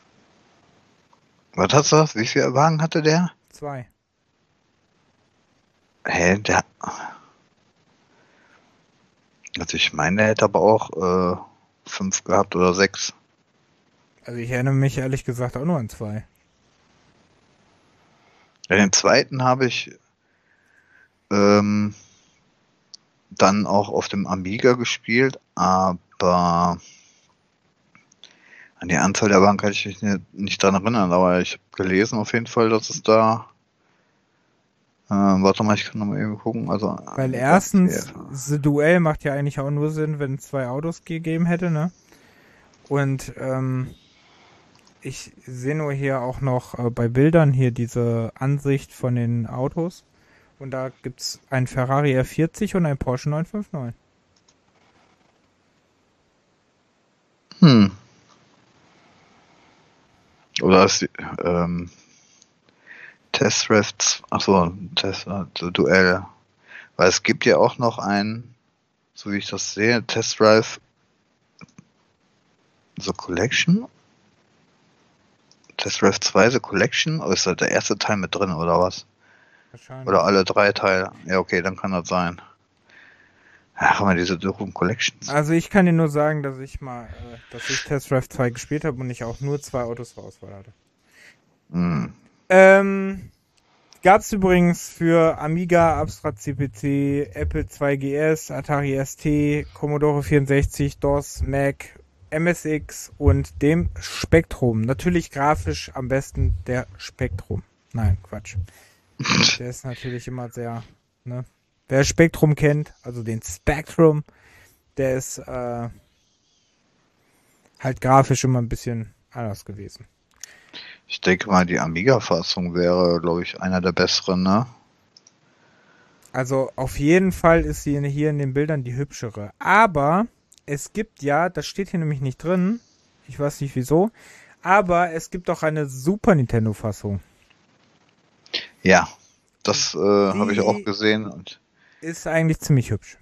was hast du? Wie viele Wagen hatte der? Zwei. Hä, der, also ich meine, der hätte aber auch äh, fünf gehabt oder sechs. Also ich erinnere mich ehrlich gesagt auch nur an zwei. Ja, den zweiten habe ich ähm, dann auch auf dem Amiga gespielt, aber an die Anzahl der Wagen kann ich mich nicht, nicht dran erinnern, aber ich habe gelesen auf jeden Fall, dass es da. Äh, warte mal, ich kann noch mal eben gucken. Also, Weil Amiga erstens, vier. The Duell macht ja eigentlich auch nur Sinn, wenn es zwei Autos gegeben hätte, ne? Und ähm, ich sehe nur hier auch noch äh, bei Bildern hier diese Ansicht von den Autos. Und da gibt's einen Ferrari R vierzig und einen Porsche neunhundertneunundfünfzig. Hm. Oder ist die, ähm, Test Drive, achso, Test, also Duell. Weil es gibt ja auch noch ein, so wie ich das sehe, Test Drive The Collection. Test Drive zwei The Collection, oder ist da der erste Teil mit drin, oder was? Oder Wahrscheinlich. alle drei Teile? Ja, okay, dann kann das sein. Ach, immer diese doofen Collections. Also ich kann dir nur sagen, dass ich mal, äh, dass ich Test Drive zwei gespielt habe und ich auch nur zwei Autos zur Auswahl hatte. Hm. Ähm, gab's übrigens für Amiga, Amstrad C P C, Apple zwei G S, Atari S T, Commodore vierundsechzig, DOS, Mac, M S X und dem Spectrum. Natürlich grafisch am besten der Spectrum. Nein, Quatsch. Der ist natürlich immer sehr, ne? Wer Spectrum kennt, also den Spectrum, der ist äh, halt grafisch immer ein bisschen anders gewesen. Ich denke mal, die Amiga-Fassung wäre, glaube ich, einer der besseren, ne? Also auf jeden Fall ist sie hier in den Bildern die hübschere. Aber es gibt ja, das steht hier nämlich nicht drin, ich weiß nicht wieso, aber es gibt auch eine Super Nintendo-Fassung. Ja, das äh, habe ich auch Die gesehen und ist eigentlich ziemlich hübsch.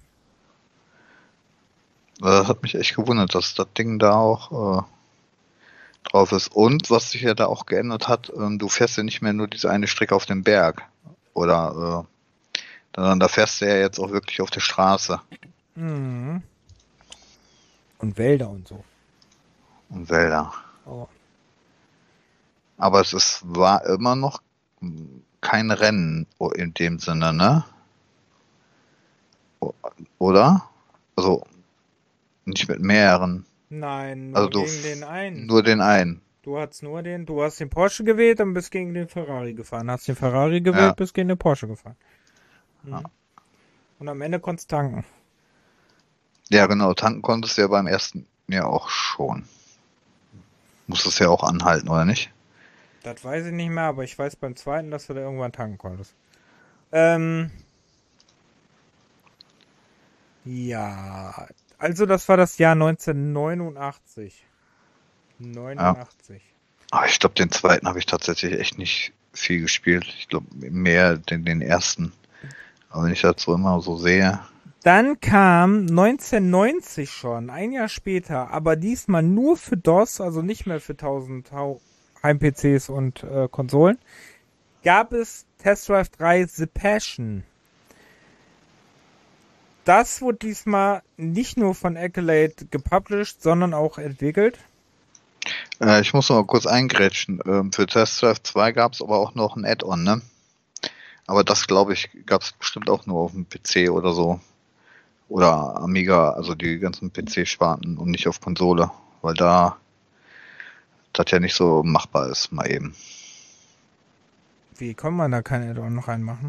äh, hat mich echt gewundert, dass das Ding da auch äh, drauf ist. Und was sich ja da auch geändert hat, ähm, du fährst ja nicht mehr nur diese eine Strecke auf dem Berg. Oder, äh, sondern da fährst du ja jetzt auch wirklich auf der Straße Mhm. Und Wälder und so. und Wälder. Oh. Aber es ist, war immer noch mm, kein Rennen o- in dem Sinne, ne? O- Oder? Also nicht mit mehreren. Nein, Also nur du gegen den f- einen. nur den einen. Du hast nur den, du hast den Porsche gewählt und bist gegen den Ferrari gefahren. Hast den Ferrari Ja. gewählt, bist gegen den Porsche gefahren. Ja, Mhm. Und am Ende konntest du tanken. Ja, genau. Tanken konntest du ja beim ersten ja auch schon. Musstest ja auch anhalten, oder nicht? Das weiß ich nicht mehr, aber ich weiß beim zweiten, dass du da irgendwann tanken konntest. Ähm, ja. Also das war das Jahr neunzehnhundertneunundachtzig. Ja. neunundachtzig. Aber ich glaube, den zweiten habe ich tatsächlich echt nicht viel gespielt. Ich glaube, mehr den, den ersten. Aber wenn ich das so immer so sehe. Dann kam neunzehnhundertneunzig schon, ein Jahr später, aber diesmal nur für DOS, also nicht mehr für tausend Hau- Heim-P Cs und äh, Konsolen, gab es Test Drive drei The Passion. Das wurde diesmal nicht nur von Accolade gepublished, sondern auch entwickelt. Äh, ich muss noch mal kurz eingrätschen. Ähm, für Test Drive zwei gab es aber auch noch ein Add-on, ne? Aber das, glaube ich, gab es bestimmt auch nur auf dem P C oder so. Oder Amiga, also die ganzen P C-Sparten und nicht auf Konsole. Weil da das ja nicht so machbar ist, mal eben. Wie kann man da kein Add-on noch reinmachen?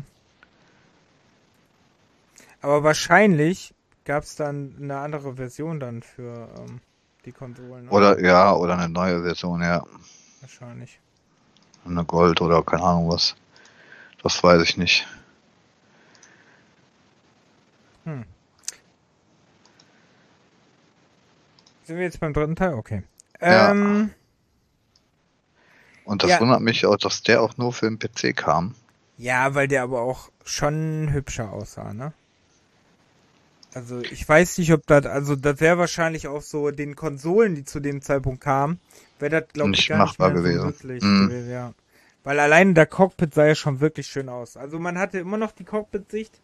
Aber wahrscheinlich gab es dann eine andere Version dann für ähm, die Konsolen, ne? Oder ja, oder eine neue Version, ja. Wahrscheinlich. Eine Gold oder keine Ahnung was. Das weiß ich nicht. Hm. Sind wir jetzt beim dritten Teil? Okay. Ja. Ähm, Und das ja, wundert mich auch, dass der auch nur für den P C kam. ja, weil der aber auch schon hübscher aussah, ne? Also ich weiß nicht, ob das, also das wäre wahrscheinlich auch so den Konsolen, die zu dem Zeitpunkt kamen, wäre das, glaube ich, Nicht gar nicht machbar mehr so gewesen. möglich Mhm. gewesen, ja. Weil allein der Cockpit sah ja schon wirklich schön aus. Also man hatte immer noch die Cockpit-Sicht.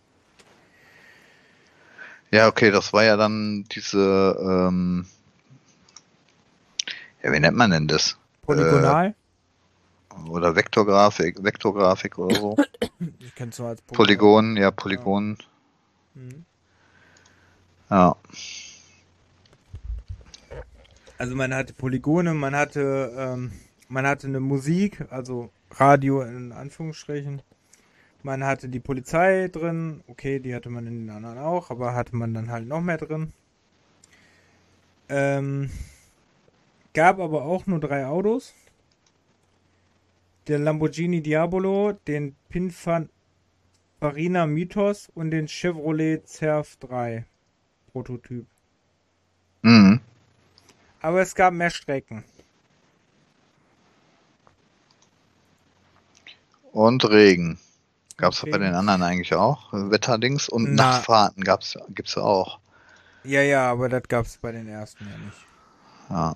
Ja, okay, das war ja dann diese, ähm, ja, wie nennt man denn das? Äh, Polygonal. oder Vektorgrafik, Vektorgrafik oder so. Ich kenne es nur als Polygon. Polygon, ja, Ja. Polygon. Mhm. Ja. Also man hatte Polygone, man hatte, ähm, man hatte eine Musik, also Radio in Anführungsstrichen. Man hatte die Polizei drin, okay, die hatte man in den anderen auch, aber hatte man dann halt noch mehr drin. Ähm, gab aber auch nur drei Autos. Den Lamborghini Diabolo, den Pininfarina Mythos und den Chevrolet Cerf drei Prototyp. Mhm. Aber es gab mehr Strecken. Und Regen. Gab's Und das bei den Regen. anderen eigentlich auch? Wetterdings und Na, Nachtfahrten gab's, gibt's ja auch. ja, ja, aber das gab es bei den ersten ja nicht. Ja.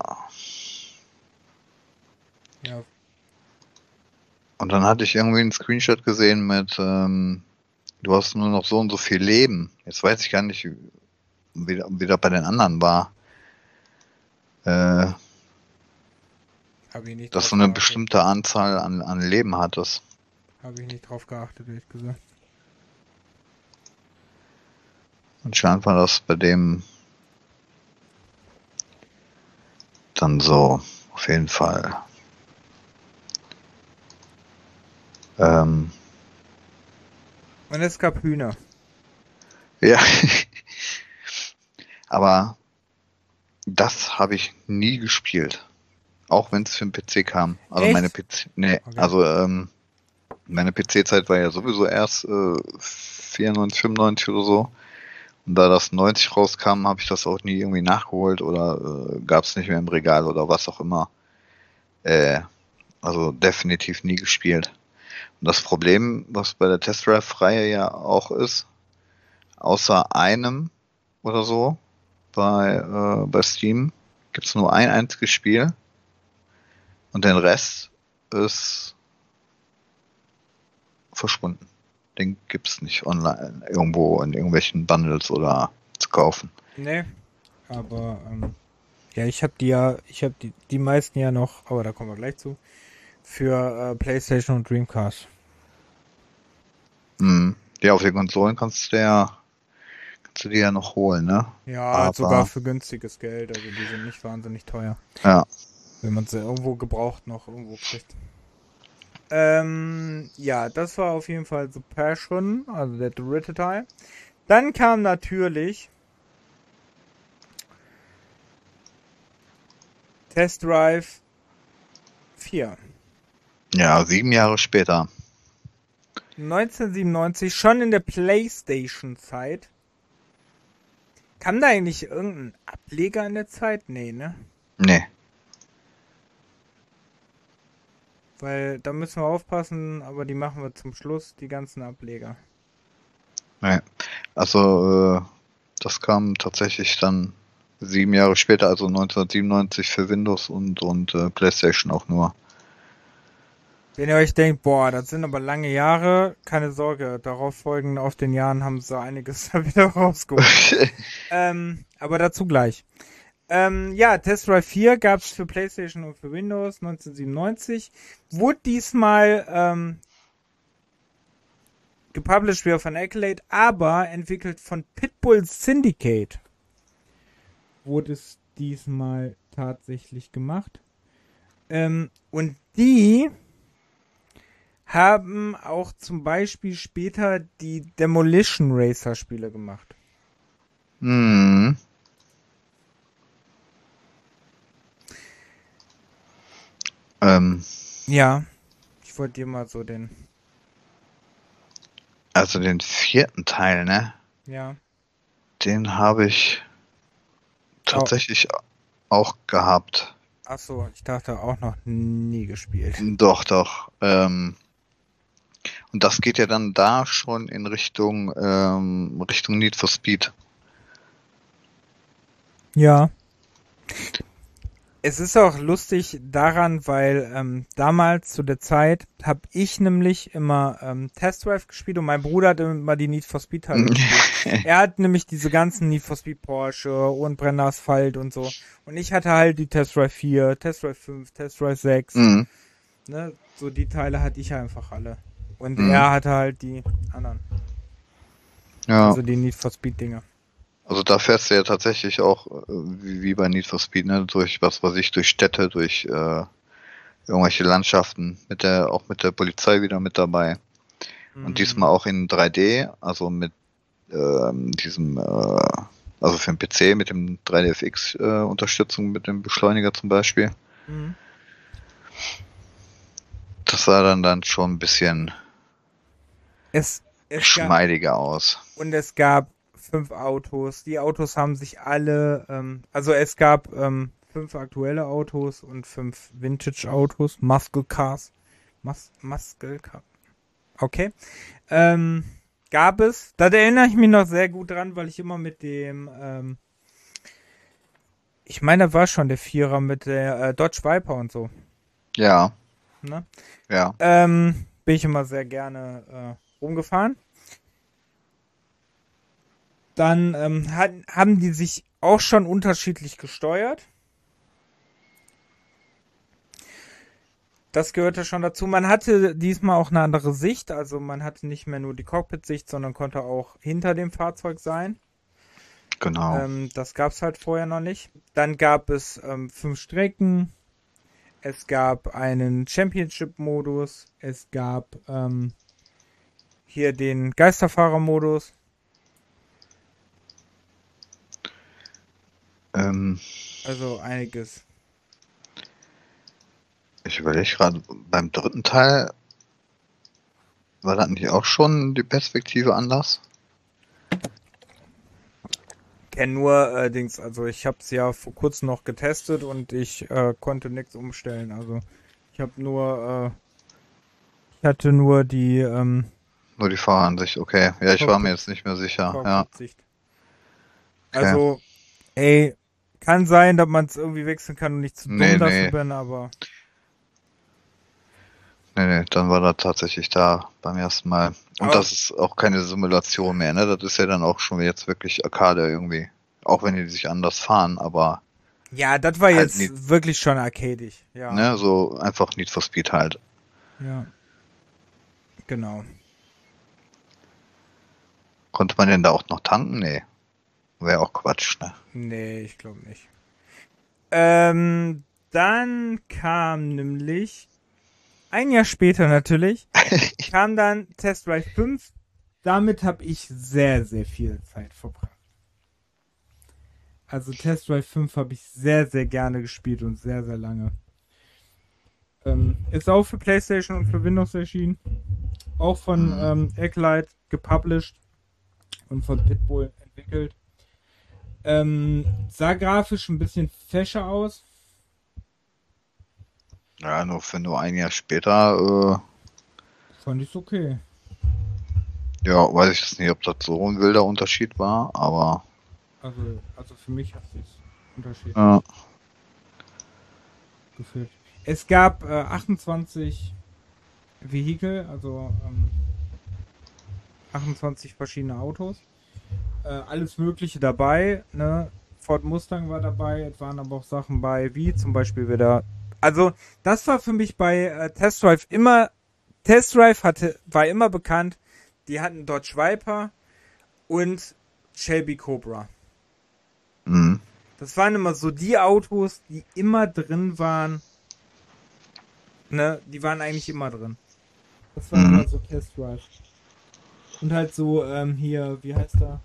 Ja, Und dann hatte ich irgendwie einen Screenshot gesehen mit, ähm, du hast nur noch so und so viel Leben. Jetzt weiß ich gar nicht, wie, wie das bei den anderen war. Äh, habe ich nicht dass drauf du eine geachtet. bestimmte Anzahl an, an Leben hattest. Habe ich nicht drauf geachtet, ehrlich gesagt. Anscheinend war das bei dem dann so, auf jeden Fall. Ähm, Und es gab Hühner. ja, aber das habe ich nie gespielt. Auch wenn es für den P C kam. Also Echt? meine P C, nee, Okay. also ähm, meine P C-Zeit war ja sowieso erst äh, vierundneunzig, fünfundneunzig oder so. Und da das neunzig rauskam, habe ich das auch nie irgendwie nachgeholt oder äh, gab es nicht mehr im Regal oder was auch immer. Äh, also definitiv nie gespielt. Und Das Problem, was bei der Test Drive-Reihe ja auch ist, außer einem oder so bei, äh, bei Steam gibt es nur ein einziges Spiel und den Rest ist verschwunden. Den gibt's nicht online irgendwo in irgendwelchen Bundles oder zu kaufen. Nee, aber ähm, ja, ich habe die ja, ich habe die, die meisten ja noch, aber da kommen wir gleich zu, für äh, PlayStation und Dreamcast. Hm. Ja, auf den Konsolen kannst du ja, kannst du die ja noch holen, ne? Ja, Aber, sogar für günstiges Geld, also die sind nicht wahnsinnig teuer, ja. wenn man sie irgendwo gebraucht noch irgendwo kriegt. Ähm, ja, das war auf jeden Fall The Passion, also der dritte Teil. Dann kam natürlich Test Drive vier. Ja, sieben Jahre später. neunzehnhundertsiebenundneunzig, schon in der PlayStation-Zeit. Kam da eigentlich irgendein Ableger in der Zeit? Nee, ne? Nee. Weil da müssen wir aufpassen, aber die machen wir zum Schluss, die ganzen Ableger. Nee. Also, äh, das kam tatsächlich dann sieben Jahre später, also neunzehnhundertsiebenundneunzig für Windows und, und äh, PlayStation auch nur. Wenn ihr euch denkt, boah, das sind aber lange Jahre, keine Sorge, darauf folgend auf den Jahren haben sie einiges da wieder rausgeholt. ähm, aber dazu gleich. Ähm, ja, Test Drive vier gab es für PlayStation und für Windows neunzehnhundertsiebenundneunzig. Wurde diesmal ähm, gepublished wieder von Accolade, aber entwickelt von Pitbull Syndicate. Wurde es diesmal tatsächlich gemacht. Ähm, und die haben auch zum Beispiel später die Demolition Racer Spiele gemacht. Hm. Ähm, Ja, ich wollte dir mal so den... also den vierten Teil, ne? Ja. Den habe ich tatsächlich oh. auch gehabt. Achso, ich dachte auch noch nie gespielt. Doch, doch. Ähm, und das geht ja dann da schon in Richtung ähm, Richtung Need for Speed. Ja. Es ist auch lustig daran, weil ähm, damals zu der Zeit habe ich nämlich immer ähm, Test Drive gespielt und mein Bruder hat immer die Need for Speed Teile gespielt. Er hat nämlich diese ganzen Need for Speed Porsche und Brenner Asphalt und so. Und ich hatte halt die Test Drive vier, Test Drive fünf, Test Drive sechs. Mhm. Ne, so die Teile hatte ich einfach alle. Und Mhm. er hatte halt die anderen. Ja. Also die Need for Speed Dinger. Also da fährst du ja tatsächlich auch, wie, wie bei Need for Speed, ne, durch was weiß ich, durch Städte, durch äh, irgendwelche Landschaften, mit der, auch mit der Polizei wieder mit dabei. Mhm. Und diesmal auch in drei D, also mit ähm, diesem, äh, also für den P C mit dem drei D F X äh, Unterstützung, mit dem Beschleuniger zum Beispiel. Mhm. Das sah dann dann schon ein bisschen es, es geschmeidiger gab, aus. Und es gab fünf Autos. Die Autos haben sich alle, ähm, also es gab ähm, fünf aktuelle Autos und fünf Vintage-Autos, Muscle Cars. Mus Muscle Cars. Okay. Ähm, gab es. Da erinnere ich mich noch sehr gut dran, weil ich immer mit dem, ähm, ich meine, da war schon der Vierer mit der äh, Dodge Viper und so. Ja. Ne? Ja. Ähm, bin ich immer sehr gerne äh, rumgefahren. Dann ähm, hat, haben die sich auch schon unterschiedlich gesteuert. Das gehörte schon dazu. Man hatte diesmal auch eine andere Sicht. Also man hatte nicht mehr nur die Cockpit-Sicht, sondern konnte auch hinter dem Fahrzeug sein. Genau. Ähm, das gab es halt vorher noch nicht. Dann gab es ähm, fünf Strecken. Es gab einen Championship-Modus. Es gab ähm, hier den Geisterfahrer-Modus. Ähm, also einiges. Ich überlege gerade, beim dritten Teil war das nicht auch schon die Perspektive anders? kenne nur äh, Dings, also ich habe es ja vor kurzem noch getestet und ich äh, konnte nichts umstellen. Also ich habe nur, äh, ich hatte nur die ähm, Nur die Fahransicht, okay. Ja, ich war mir jetzt nicht mehr sicher. Ja. Cockpit-Sicht. Okay. Also, ey, kann sein, dass man es irgendwie wechseln kann und nicht zu dumm Nee, dafür nee. bin, aber Nee, nee, dann war er tatsächlich da beim ersten Mal. Und Aber- das ist auch keine Simulation mehr, ne? Das ist ja dann auch schon jetzt wirklich Arcade irgendwie. Auch wenn die sich anders fahren, aber ja, das war Halt jetzt nicht- wirklich schon arcadig. Ja. ne, so einfach Need for Speed halt. Ja. Genau. Konnte man denn da auch noch tanken? Nee. Wäre auch Quatsch, ne? Nee, ich glaube nicht. Ähm, dann kam nämlich ein Jahr später natürlich, kam dann Test Drive fünf. Damit habe ich sehr, sehr viel Zeit verbracht. Also Test Drive fünf habe ich sehr, sehr gerne gespielt und sehr, sehr lange. Ähm, ist auch für PlayStation und für Windows erschienen. Auch von ähm, Egglight gepublished und von Pitbull entwickelt. Ähm, sah grafisch ein bisschen fescher aus. Ja, nur für nur ein Jahr später, Fand ich okay. äh, ja, weiß ich jetzt nicht, ob das so ein wilder Unterschied war, aber Also, also für mich hat es Unterschied ja. gefühlt. Es gab äh, achtundzwanzig Vehikel, also ähm, achtundzwanzig verschiedene Autos. Äh, alles Mögliche dabei. Ne? Ford Mustang war dabei, es waren aber auch Sachen bei, wie zum Beispiel wieder. Also, das war für mich bei äh, Test Drive immer. Test Drive hatte, war immer bekannt. Die hatten Dodge Viper und Shelby Cobra. Mhm. Das waren immer so die Autos, die immer drin waren. Ne, die waren eigentlich immer drin. Das war Mhm. immer so Test Drive. Und halt so, ähm, hier, wie heißt der?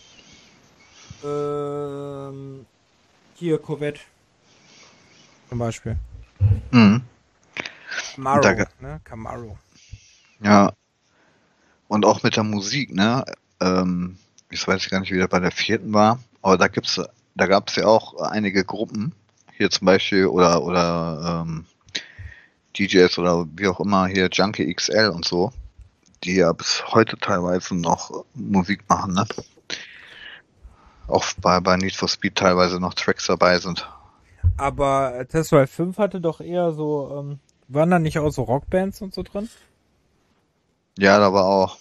Ähm, hier, Corvette. Zum Beispiel. Mhm. Camaro, Da- ne? Camaro. Ja. Und auch mit der Musik, ne? Ähm, ich weiß gar nicht, wie das bei der vierten war, aber da gibt's, da gab es ja auch einige Gruppen, hier zum Beispiel, oder, oder ähm, D Js oder wie auch immer, hier Junkie X L und so, die ja bis heute teilweise noch Musik machen, ne? Auch bei, bei Need for Speed teilweise noch Tracks dabei sind. Aber äh, Test Drive fünf hatte doch eher so, ähm, waren da nicht auch so Rockbands und so drin? Ja, da war auch,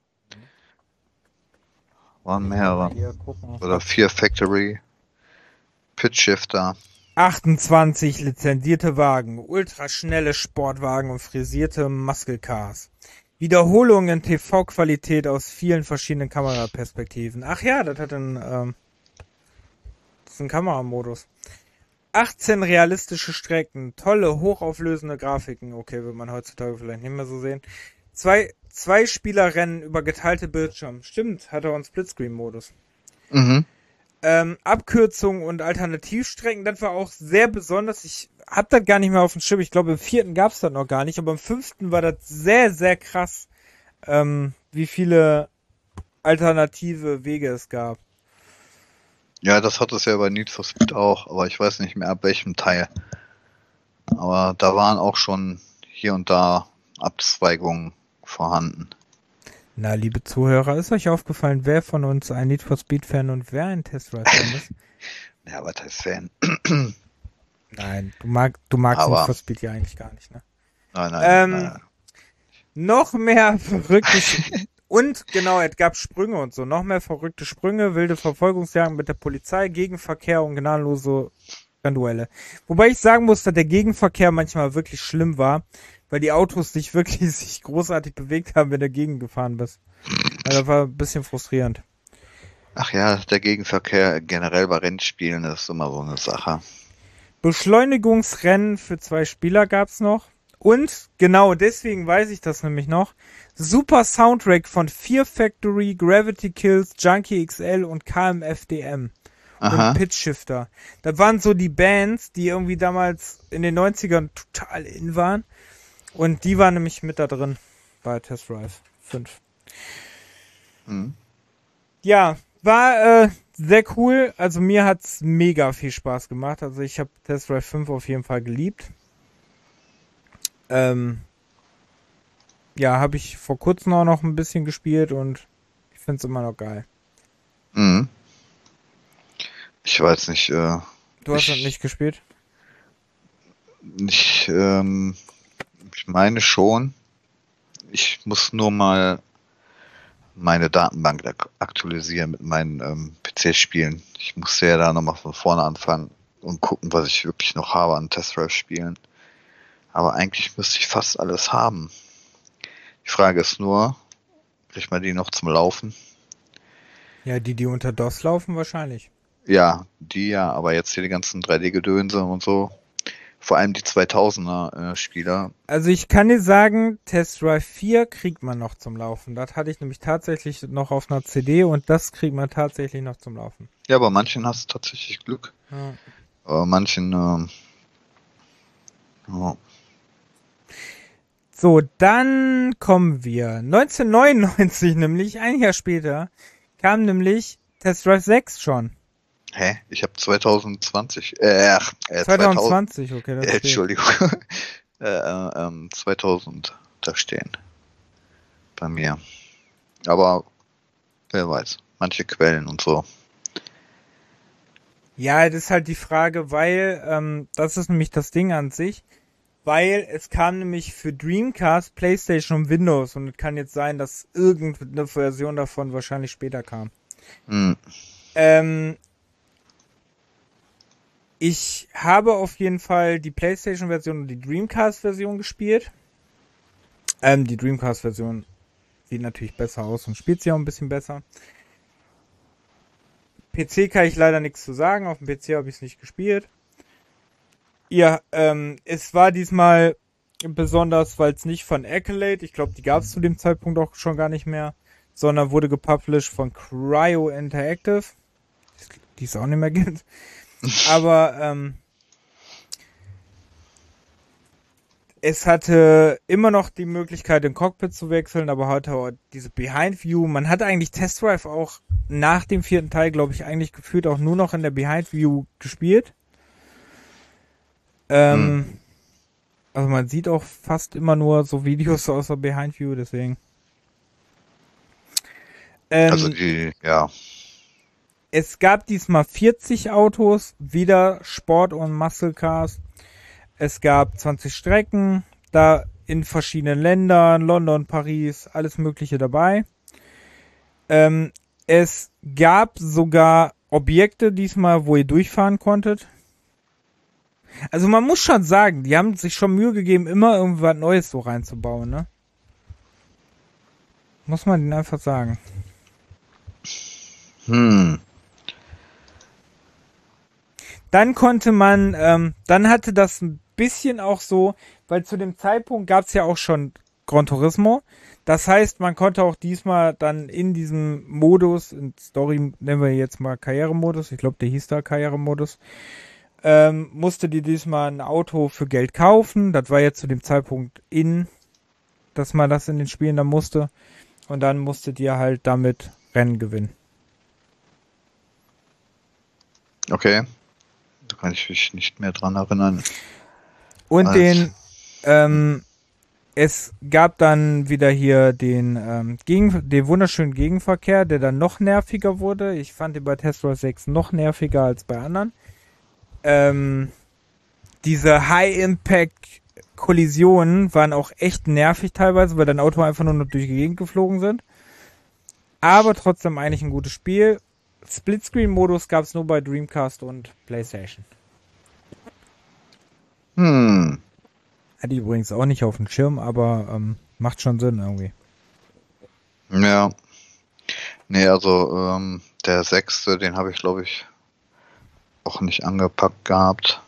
waren mehrere. Hier, guck mal. Oder Fear Factory, Pitch Shifter. achtundzwanzig lizenzierte Wagen, ultraschnelle Sportwagen und frisierte Muscle Cars. Wiederholungen in T V-Qualität aus vielen verschiedenen Kameraperspektiven. Ach ja, das hat einen, ähm, das ist ein Kameramodus. achtzehn realistische Strecken, tolle, hochauflösende Grafiken. Okay, wird man heutzutage vielleicht nicht mehr so sehen. Zwei, zwei Spielerrennen über geteilte Bildschirme. Stimmt, hat er einen Splitscreen-Modus. Mhm. Ähm, Abkürzungen und Alternativstrecken, das war auch sehr besonders. Ich hab das gar nicht mehr auf dem Schirm. Ich glaube, im vierten gab's das noch gar nicht, aber im fünften war das sehr, sehr krass, ähm, wie viele alternative Wege es gab. Ja, das hat es ja bei Need for Speed auch, aber ich weiß nicht mehr ab welchem Teil. Aber da waren auch schon hier und da Abzweigungen vorhanden. Na, liebe Zuhörer, ist euch aufgefallen, wer von uns ein Need for Speed Fan und wer ein Test Drive Fan ist? Ja, was heißt Fan? Nein, du, mag, du magst Aber- Need for Speed ja eigentlich gar nicht, ne? Nein, nein, Ähm, nein, nein. Noch mehr verrückte Sch- und genau, es gab Sprünge und so, noch mehr verrückte Sprünge, wilde Verfolgungsjagden mit der Polizei, Gegenverkehr und gnadenlose Rennduelle. Wobei ich sagen muss, dass der Gegenverkehr manchmal wirklich schlimm war, weil die Autos sich wirklich sich großartig bewegt haben, wenn du dagegen gefahren bist. Also das war ein bisschen frustrierend. Ach ja, der Gegenverkehr generell bei Rennspielen ist immer so eine Sache. Beschleunigungsrennen für zwei Spieler gab's noch. Und genau deswegen weiß ich das nämlich noch. Super Soundtrack von Fear Factory, Gravity Kills, Junkie X L und K M F D M. Aha. Und Pitch Shifter. Das waren so die Bands, die irgendwie damals in den neunzigern total in waren. Und die waren nämlich mit da drin bei Test Drive fünf. Hm. Ja, war äh, sehr cool. Also mir hat's mega viel Spaß gemacht. Also ich habe Test Drive fünf auf jeden Fall geliebt. Ähm, ja, habe ich vor kurzem auch noch ein bisschen gespielt und ich finde es immer noch geil. Mhm. Ich weiß nicht, äh, Du hast das ich, nicht gespielt? ich, ähm, ich meine schon. Ich muss nur mal meine Datenbank ak aktualisieren mit meinen ähm, P C-Spielen. Ich muss ja da nochmal von vorne anfangen und gucken, was ich wirklich noch habe an Test Drive-Spielen. Aber eigentlich müsste ich fast alles haben. Die Frage ist nur, kriegt man die noch zum Laufen? Ja, die, die unter DOS laufen, wahrscheinlich. Ja, die ja, aber jetzt hier die ganzen drei D-Gedönse und so. Vor allem die zweitausender-Spieler. Also ich kann dir sagen, Test Drive vier kriegt man noch zum Laufen. Das hatte ich nämlich tatsächlich noch auf einer C D und das kriegt man tatsächlich noch zum Laufen. Ja, bei manchen hast du tatsächlich Glück. Ja. Aber manchen, ähm, ja. So, dann kommen wir. neunzehnhundertneunundneunzig nämlich, ein Jahr später, kam nämlich Test Drive sechs schon. Hä? Ich habe zwanzig zwanzig, äh, ach, äh, zwanzig zwanzig, okay, das äh, steht. Entschuldigung, äh, äh, ähm, zweitausend da stehen. Bei mir. Aber, wer weiß, manche Quellen und so. Ja, das ist halt die Frage, weil, ähm, das ist nämlich das Ding an sich, weil es kam nämlich für Dreamcast, PlayStation und Windows und es kann jetzt sein, dass irgendeine Version davon wahrscheinlich später kam. Hm. Ähm, ich habe auf jeden Fall die PlayStation-Version und die Dreamcast-Version gespielt. Ähm, die Dreamcast-Version sieht natürlich besser aus und spielt sie auch ein bisschen besser. P C kann ich leider nichts zu sagen. Auf dem P C habe ich es nicht gespielt. Ja, ähm, es war diesmal besonders, weil es nicht von Accolade, ich glaube, die gab es zu dem Zeitpunkt auch schon gar nicht mehr, sondern wurde gepublished von Cryo Interactive, die es auch nicht mehr gibt. Aber ähm, es hatte immer noch die Möglichkeit, den Cockpit zu wechseln, aber hatte auch diese Behind View. Man hat eigentlich Test Drive auch nach dem vierten Teil, glaube ich, eigentlich gefühlt auch nur noch in der Behind View gespielt. Ähm, hm. Also man sieht auch fast immer nur so Videos aus der Behind View, deswegen. Ähm, also die, ja. Es gab diesmal vierzig Autos, wieder Sport- und Muscle Cars. Es gab zwanzig Strecken, da in verschiedenen Ländern, London, Paris, alles Mögliche dabei. Ähm, es gab sogar Objekte diesmal, wo ihr durchfahren konntet. Also man muss schon sagen, die haben sich schon Mühe gegeben, immer irgendwas Neues so reinzubauen, ne? Muss man denen einfach sagen. Hm. Dann konnte man, ähm, dann hatte das ein bisschen auch so, weil zu dem Zeitpunkt gab es ja auch schon Gran Turismo. Das heißt, man konnte auch diesmal dann in diesem Modus, in Story nennen wir jetzt mal Karrieremodus, ich glaube, der hieß da Karrieremodus, ähm, musste die diesmal ein Auto für Geld kaufen. Das war jetzt zu dem Zeitpunkt in, dass man das in den Spielen dann musste. Und dann musstet ihr halt damit Rennen gewinnen. Okay. Da kann ich mich nicht mehr dran erinnern. Und Also. den, ähm, es gab dann wieder hier den, ähm, Gegen, den wunderschönen Gegenverkehr, der dann noch nerviger wurde. Ich fand den bei Test Drive sechs noch nerviger als bei anderen. Ähm, diese High-Impact-Kollisionen waren auch echt nervig teilweise, weil dein Auto einfach nur noch durch die Gegend geflogen sind. Aber trotzdem eigentlich ein gutes Spiel. Splitscreen-Modus gab es nur bei Dreamcast und PlayStation. Hm. Hatte ich übrigens auch nicht auf dem Schirm, aber ähm, macht schon Sinn irgendwie. Ja. Nee, also ähm, der sechste, den habe ich, glaube ich, auch nicht angepackt gehabt.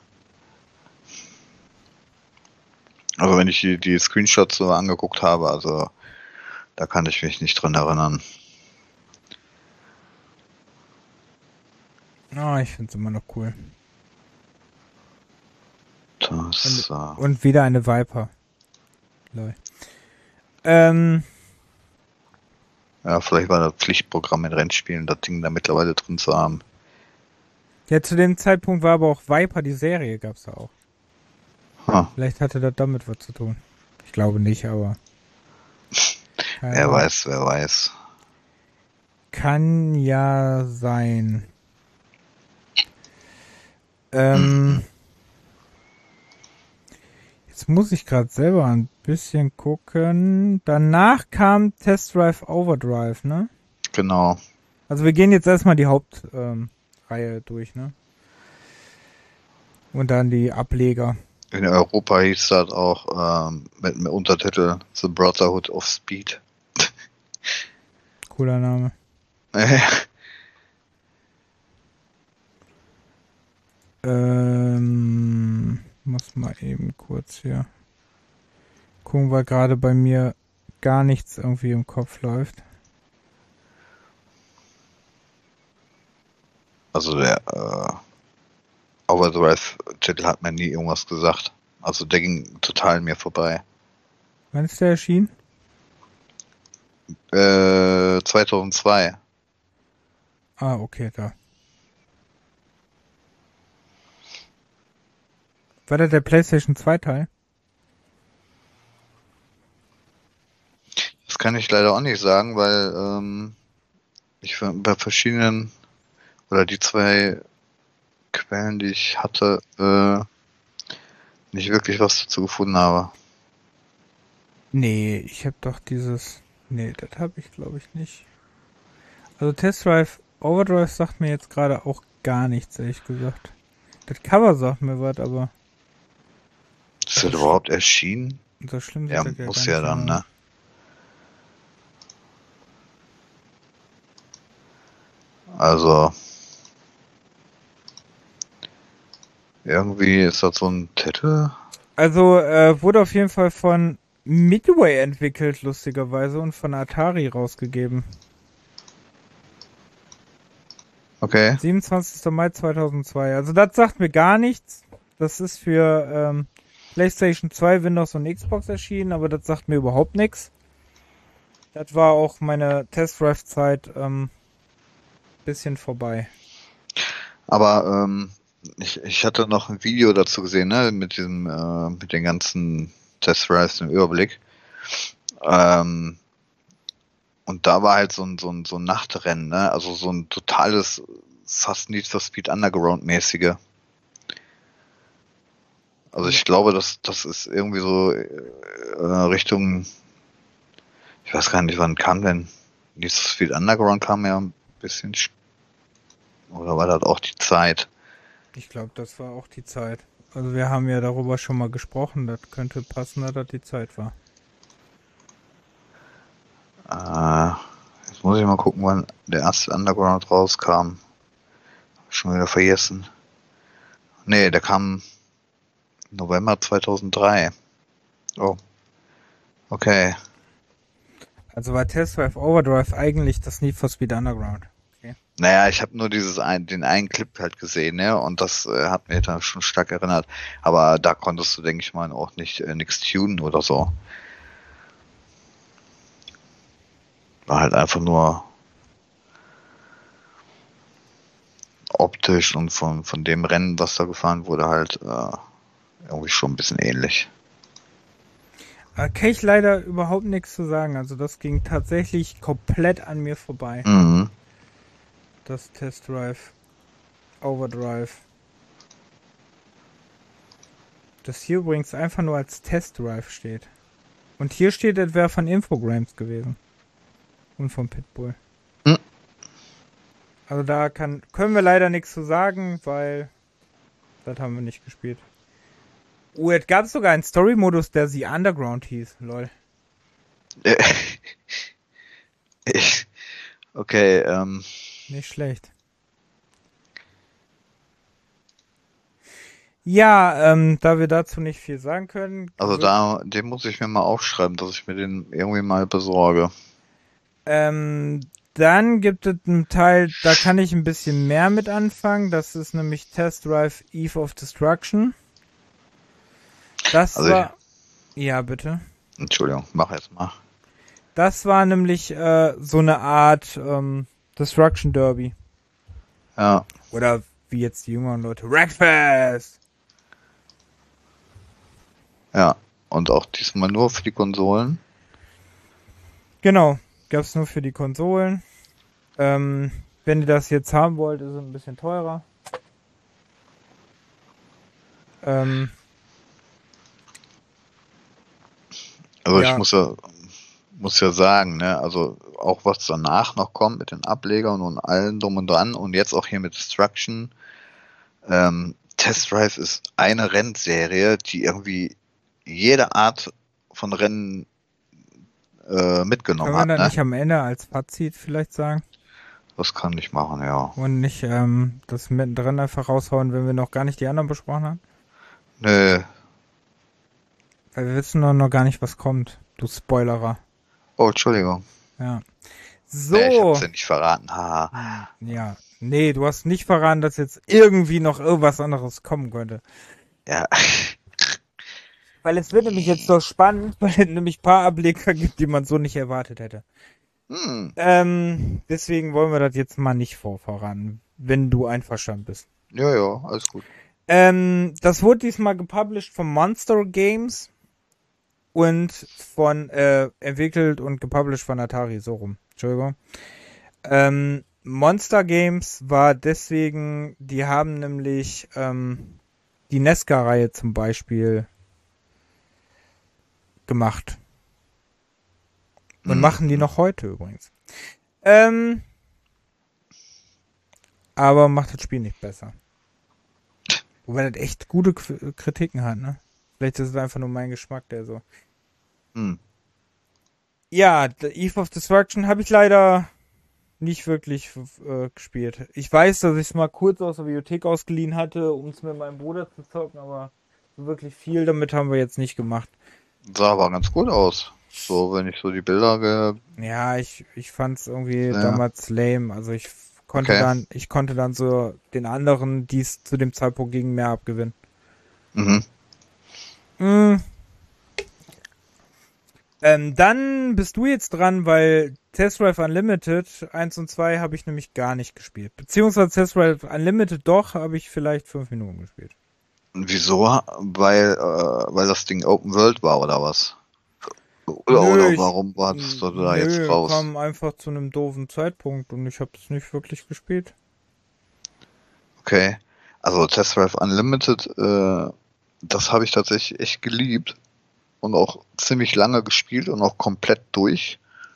Also wenn ich die, die Screenshots so angeguckt habe, also da kann ich mich nicht dran erinnern. Oh, ich finde es immer noch cool. Das, und, äh, und wieder eine Viper. Lol. Ähm, ja, vielleicht war das Pflichtprogramm in Rennspielen, das Ding da mittlerweile drin zu haben. Ja, zu dem Zeitpunkt war aber auch Viper, die Serie gab's da auch. Huh. Vielleicht hatte das damit was zu tun. Ich glaube nicht, aber... Keine Wer Ahnung. weiß, wer weiß. Kann ja sein. Ähm, jetzt muss ich gerade selber ein bisschen gucken. Danach kam Test Drive Overdrive, ne? Genau. Also wir gehen jetzt erstmal die Hauptreihe ähm, Reihe durch, ne? Und dann die Ableger. In Europa hieß das auch ähm, mit dem Untertitel The Brotherhood of Speed. Cooler Name. Ähm, muss mal eben kurz hier gucken, weil gerade bei mir gar nichts irgendwie im Kopf läuft. Also der äh, Overdrive-Titel hat mir nie irgendwas gesagt. Also der ging total an mir vorbei. Wann ist der erschienen? Äh, zweitausendzwei. Ah, okay, da. War das der PlayStation zwei Teil? Das kann ich leider auch nicht sagen, weil ähm, ich bei verschiedenen oder die zwei Quellen, die ich hatte, äh, nicht wirklich was dazu gefunden habe. Nee, ich habe doch dieses... Nee, das habe ich glaube ich nicht. Also Test Drive Overdrive sagt mir jetzt gerade auch gar nichts, ehrlich gesagt. Das Cover sagt mir was, aber Ist das überhaupt erschienen? so schlimm sieht Ja, das ja muss gar ja nicht dann, aus. ne? Also irgendwie ist das so ein Titel. Also äh, wurde auf jeden Fall von Midway entwickelt, lustigerweise, und von Atari rausgegeben. Okay. siebenundzwanzigster Mai zweitausendzwei. Also das sagt mir gar nichts. Das ist für ähm, PlayStation zwei, Windows und Xbox erschienen, aber das sagt mir überhaupt nichts. Das war auch meine Test Drive Zeit ähm, bisschen vorbei. Aber ähm, ich, ich hatte noch ein Video dazu gesehen, ne, mit diesem, äh, mit den ganzen Test Drives im Überblick. Ähm, und da war halt so ein, so ein, so ein Nachtrennen, ne, also so ein totales, fast Need for Speed Underground-mäßige. Also ich glaube, das, das ist irgendwie so äh, Richtung, ich weiß gar nicht, wann kam denn Need for Speed Underground, kam ja ein bisschen, oder war das auch die Zeit? Ich glaube, das war auch die Zeit. Also wir haben ja darüber schon mal gesprochen. Das könnte passen, dass das die Zeit war. Äh, jetzt muss ich mal gucken, wann der erste Underground rauskam. Schon wieder vergessen. Nee, der kam November zweitausenddrei. Oh. Okay. Also war Test Drive Overdrive eigentlich das Need for Speed Underground. Okay. Naja, ich habe nur dieses ein, den einen Clip halt gesehen, ne? Und das äh, hat mir da schon stark erinnert. Aber da konntest du, denke ich mal, auch nicht äh, nix tunen oder so. War halt einfach nur optisch und von, von dem Rennen, was da gefahren wurde, halt äh, irgendwie schon ein bisschen ähnlich. Da kann ich leider überhaupt nichts zu sagen. Also das ging tatsächlich komplett an mir vorbei. Mhm. Das Test Drive Overdrive. Das hier übrigens einfach nur als Test Drive steht. Und hier steht, es wäre von Infogrames gewesen. Und von Pitbull. Mhm. Also da kann, können wir leider nichts zu sagen, weil das haben wir nicht gespielt. Oh, es gab sogar einen Story-Modus, der The Underground hieß. Lol. Okay, ähm. Nicht schlecht. Ja, ähm, da wir dazu nicht viel sagen können. Also da, den muss ich mir mal aufschreiben, dass ich mir den irgendwie mal besorge. Ähm, dann gibt es einen Teil, da kann ich ein bisschen mehr mit anfangen. Das ist nämlich Test Drive Eve of Destruction. Das Also war... Ja, bitte. Entschuldigung, mach jetzt mal. Das war nämlich äh, so eine Art ähm, Destruction Derby. Ja. Oder wie jetzt die jüngeren Leute. Wreckfest! Ja. Und auch diesmal nur für die Konsolen. Genau, gab's nur für die Konsolen. Ähm, wenn ihr das jetzt haben wollt, ist es ein bisschen teurer. Ähm, Also ich ja, muss ja, muss ja sagen, ne, also auch was danach noch kommt mit den Ablegern und allem drum und dran und jetzt auch hier mit Destruction. Ähm, Test Drive ist eine Rennserie, die irgendwie jede Art von Rennen äh, mitgenommen können wir hat, das ne? nicht am Ende als Fazit vielleicht sagen? Das kann ich machen, ja. Und nicht ähm, das mittendrin einfach raushauen, wenn wir noch gar nicht die anderen besprochen haben? Nö. Weil wir wissen doch noch gar nicht, was kommt. Du Spoilerer. Oh, Entschuldigung. Ja. Nee, ich hab's So. ja nicht verraten. Haha. Hm, ja. Nee, du hast nicht verraten, dass jetzt irgendwie noch irgendwas anderes kommen könnte. Ja. Weil es wird nämlich jetzt so spannend, weil es nämlich ein paar Ableger gibt, die man so nicht erwartet hätte. Hm. Ähm, deswegen wollen wir das jetzt mal nicht vorverraten, wenn du einverstanden bist. Ja, ja, alles gut. Ähm, das wurde diesmal gepublished von Monster Games und von, äh, entwickelt und gepublished von Atari, so rum. Entschuldigung. Ähm, Monster Games war deswegen, die haben nämlich, ähm, die Nesca-Reihe zum Beispiel gemacht. Und machen die Mhm. noch heute übrigens. Ähm, aber macht das Spiel nicht besser. Wobei das echt gute K Kritiken hat, ne? Vielleicht ist es einfach nur mein Geschmack, der so. Hm. Ja, The Eve of Destruction habe ich leider nicht wirklich äh, gespielt. Ich weiß, dass ich es mal kurz aus der Bibliothek ausgeliehen hatte, um es mit meinem Bruder zu zocken, aber so wirklich viel damit haben wir jetzt nicht gemacht. Sah aber ganz gut aus. So, wenn ich so die Bilder ge... Ja, ich, ich fand es irgendwie Ja. damals lame. Also ich konnte Okay. dann, ich konnte dann so den anderen, die es zu dem Zeitpunkt gegen mehr abgewinnen. Mhm. Mm. Ähm, dann bist du jetzt dran, weil Test Drive Unlimited eins und zwei habe ich nämlich gar nicht gespielt. Beziehungsweise Test Drive Unlimited doch, habe ich vielleicht fünf Minuten gespielt. Wieso? Weil, äh, weil das Ding Open World war oder was? Oder, Nö, oder ich, warum warst du da jetzt nö, raus? kam einfach zu einem doofen Zeitpunkt und ich habe es nicht wirklich gespielt. Okay. Also Test Drive Unlimited, äh, das habe ich tatsächlich echt geliebt und auch ziemlich lange gespielt und auch komplett durch.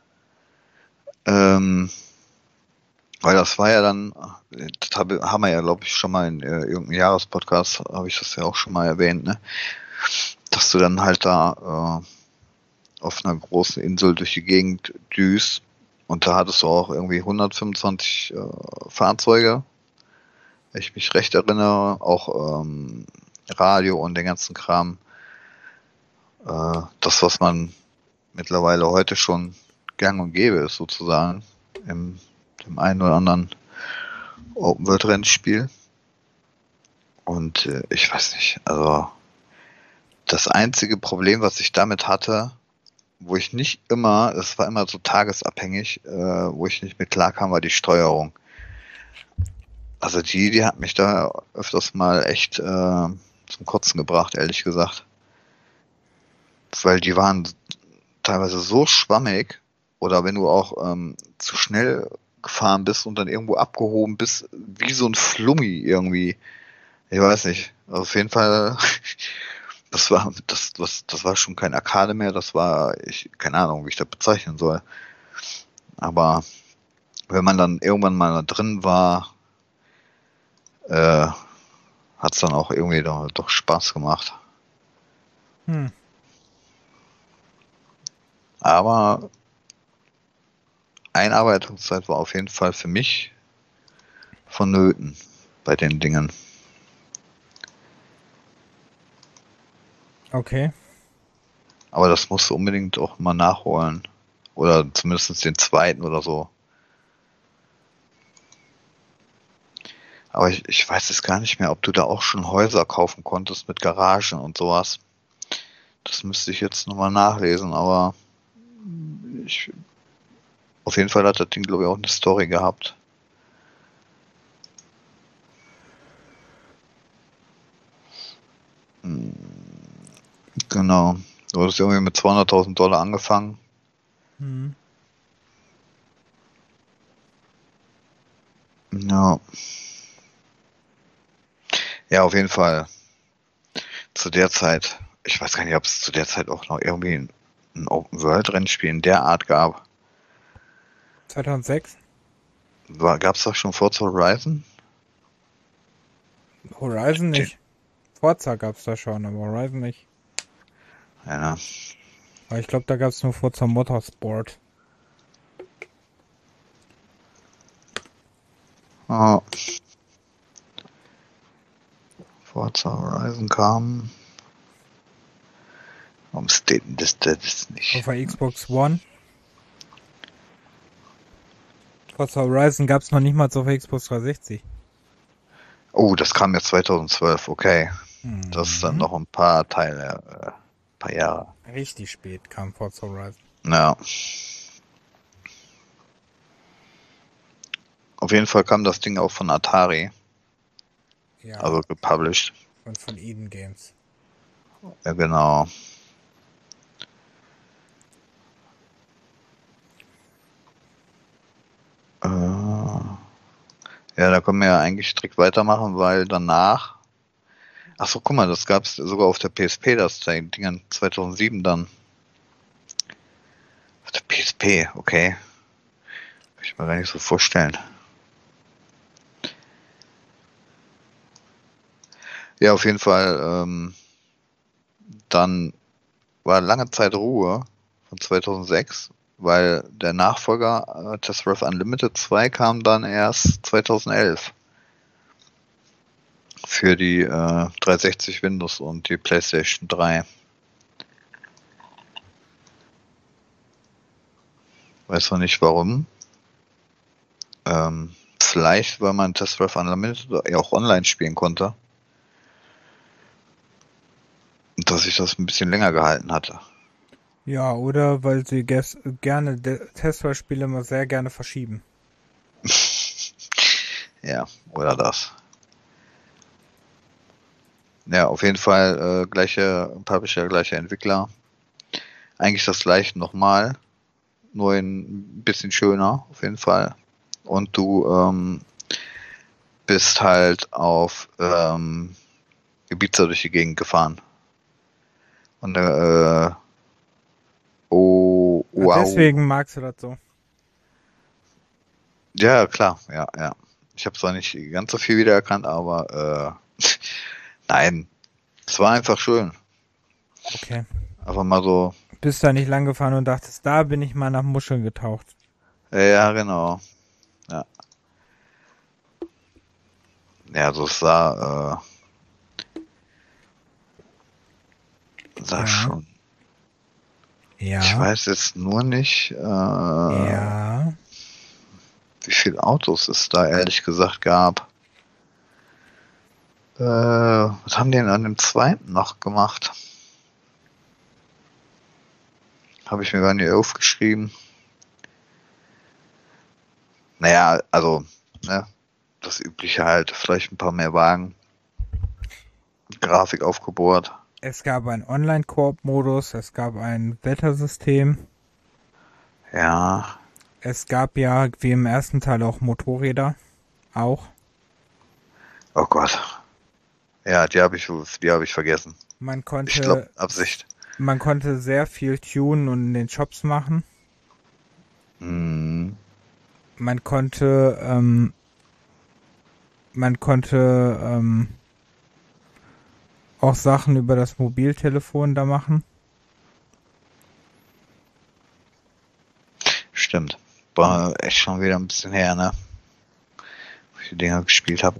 Ähm, weil das war ja dann, das hab, haben wir ja, glaube ich, schon mal in äh, irgendeinem Jahrespodcast, habe ich das ja auch schon mal erwähnt, ne? Dass du dann halt da äh, auf einer großen Insel durch die Gegend düst und da hattest du auch irgendwie hundertfünfundzwanzig äh, Fahrzeuge, wenn ich mich recht erinnere, auch ähm, Radio und den ganzen Kram. Äh, das, was man mittlerweile heute schon gang und gäbe ist, sozusagen, im dem einen oder anderen Open-World-Rennspiel. Und äh, ich weiß nicht, also das einzige Problem, was ich damit hatte, wo ich nicht immer, es war immer so tagesabhängig, äh, wo ich nicht mit klarkam, war die Steuerung. Also die, die hat mich da öfters mal echt äh, zum Kotzen gebracht, ehrlich gesagt. Weil die waren teilweise so schwammig oder wenn du auch ähm, zu schnell gefahren bist und dann irgendwo abgehoben bist, wie so ein Flummi irgendwie. Ich weiß nicht. Auf jeden Fall, das war, das, das, das war schon kein Arcade mehr, das war, ich, keine Ahnung, wie ich das bezeichnen soll. Aber wenn man dann irgendwann mal da drin war, äh, hat es dann auch irgendwie doch, doch Spaß gemacht. Hm, Aber Einarbeitungszeit war auf jeden Fall für mich vonnöten bei den Dingen. okay. Aber das musst du unbedingt auch mal nachholen. Oder zumindest den zweiten oder so. Aber ich, ich weiß jetzt gar nicht mehr, ob du da auch schon Häuser kaufen konntest mit Garagen und sowas. Das müsste ich jetzt nochmal nachlesen, aber ich, auf jeden Fall hat das Ding, glaube ich, auch eine Story gehabt. Hm, genau. Du hast irgendwie mit zweihunderttausend Dollar angefangen. Hm. Ja. Ja, auf jeden Fall. Zu der Zeit, ich weiß gar nicht, ob es zu der Zeit auch noch irgendwie ein, ein Open-World-Rennspiel in der Art gab. zweitausendsechs? Gab es doch schon Forza Horizon? Horizon nicht. Forza gab's da schon, aber Horizon nicht. Ja. Aber ich glaube, da gab's nur Forza Motorsport. Oh. Forza Horizon kam. Warum steht denn das, das nicht? Auf der Xbox One. Forza Horizon gab's noch nicht mal auf der Xbox dreihundertsechzig. Oh, das kam ja zweitausendzwölf, okay. Mhm. Das ist dann noch ein paar Teile, äh, paar Jahre. Richtig spät kam Forza Horizon. Ja. Auf jeden Fall kam das Ding auch von Atari. Ja. Also gepublished. Und von Eden Games. Ja, genau. Äh, ja, da können wir ja eigentlich strikt weitermachen, weil danach. Ach so, guck mal, das gab es sogar auf der P S P, das Ding zweitausendsieben dann. Auf der P S P, okay. Kann ich mir gar nicht so vorstellen. Ja, auf jeden Fall. Ähm, dann war lange Zeit Ruhe von zweitausendsechs, weil der Nachfolger äh, Test Drive Unlimited zwei kam dann erst zweitausendelf. Für die äh, dreihundertsechzig Windows und die PlayStation drei. Weiß noch nicht warum. Ähm, vielleicht, weil man Test Drive Unlimited ja auch online spielen konnte. Und dass sich das ein bisschen länger gehalten hatte. Ja, oder weil sie ges- gerne Test Drive Spiele immer sehr gerne verschieben. Ja, oder das. Ja, auf jeden Fall äh, gleiche Publisher, gleicher Entwickler. Eigentlich das gleiche nochmal, nur ein bisschen schöner, auf jeden Fall. Und du ähm, bist halt auf ähm, Ibiza durch die Gegend gefahren. Und äh, oh, wow. Ja, deswegen magst du das so. Ja, klar, ja, ja. Ich habe zwar nicht ganz so viel wiedererkannt, aber äh, nein, es war einfach schön. Okay. Einfach mal so. Bist da nicht lang gefahren und dachtest, da bin ich mal nach Muscheln getaucht. Ja, genau. Ja. Ja, so es sah, äh, sah Ja. schon. Ja. Ich weiß jetzt nur nicht, äh, Ja. wie viele Autos es da ehrlich gesagt gab. Äh, was haben die denn an dem zweiten noch gemacht? Habe ich mir gar nicht aufgeschrieben. Naja, also, ne, das übliche halt, vielleicht ein paar mehr Wagen. Grafik aufgebohrt. Es gab einen Online-Koop-Modus, es gab ein Wettersystem. Ja. Es gab ja, wie im ersten Teil, auch Motorräder. Auch. Oh Gott. Ja, die habe ich, die habe ich vergessen. Man konnte, Ich glaube, Absicht. Man konnte sehr viel tunen und in den Shops machen. Hm. Man konnte, ähm, man konnte, ähm, auch Sachen über das Mobiltelefon da machen. Stimmt. War echt schon wieder ein bisschen her, ne? Wo ich die Dinger gespielt habe.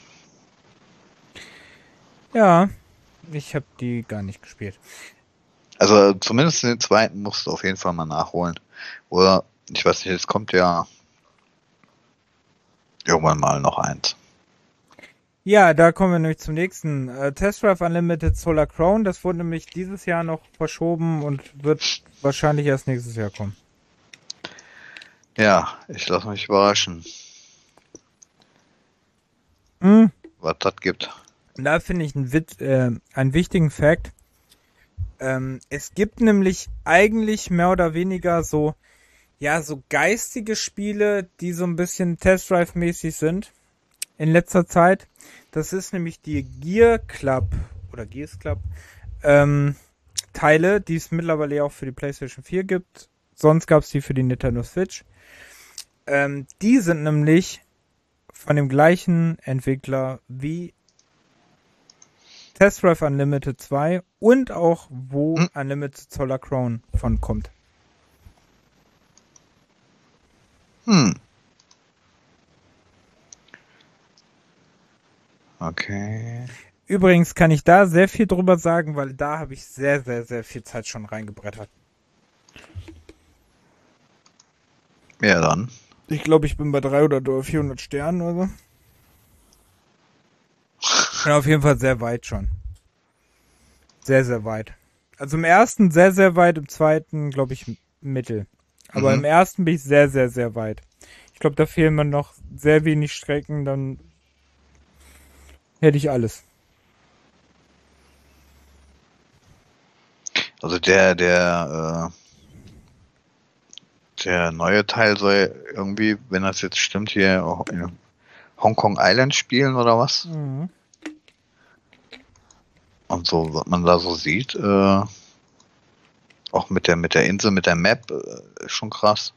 Ja, ich habe die gar nicht gespielt. Also zumindest den zweiten musst du auf jeden Fall mal nachholen. Oder, ich weiß nicht, es kommt ja irgendwann mal noch eins. Ja, da kommen wir nämlich zum nächsten. Äh, Test Drive Unlimited Solar Crown, das wurde nämlich dieses Jahr noch verschoben und wird wahrscheinlich erst nächstes Jahr kommen. Ja, ich lasse mich überraschen. Hm. Was das gibt. Da finde ich einen, Witz, äh, einen wichtigen Fact. Ähm, es gibt nämlich eigentlich mehr oder weniger so, Ja, so geistige Spiele, die so ein bisschen Test Drive-mäßig sind in letzter Zeit. Das ist nämlich die Gear Club oder Gears Club ähm, Teile, die es mittlerweile auch für die PlayStation vier gibt. Sonst gab es die für die Nintendo Switch. Ähm, die sind nämlich von dem gleichen Entwickler wie Test Drive Unlimited zwei und auch wo Hm. Unlimited Solar Crown von kommt. Hm. Okay. Übrigens kann ich da sehr viel drüber sagen, weil da habe ich sehr, sehr, sehr viel Zeit schon reingebrettert. Ja, dann. Ich glaube, ich bin bei dreihundert oder vierhundert Sternen oder so. Bin auf jeden Fall sehr weit schon. Sehr, sehr weit. Also im ersten sehr, sehr weit, im zweiten glaube ich mittel. Aber Mhm. im ersten bin ich sehr, sehr, sehr weit. Ich glaube, da fehlen mir noch sehr wenig Strecken, dann hätte ich alles. Also der, der, äh, der neue Teil soll irgendwie, wenn das jetzt stimmt, hier auch in Hongkong Island spielen oder was? Mhm. Und so, was man da so sieht, äh, auch mit der, mit der Insel, mit der Map, äh, ist schon krass.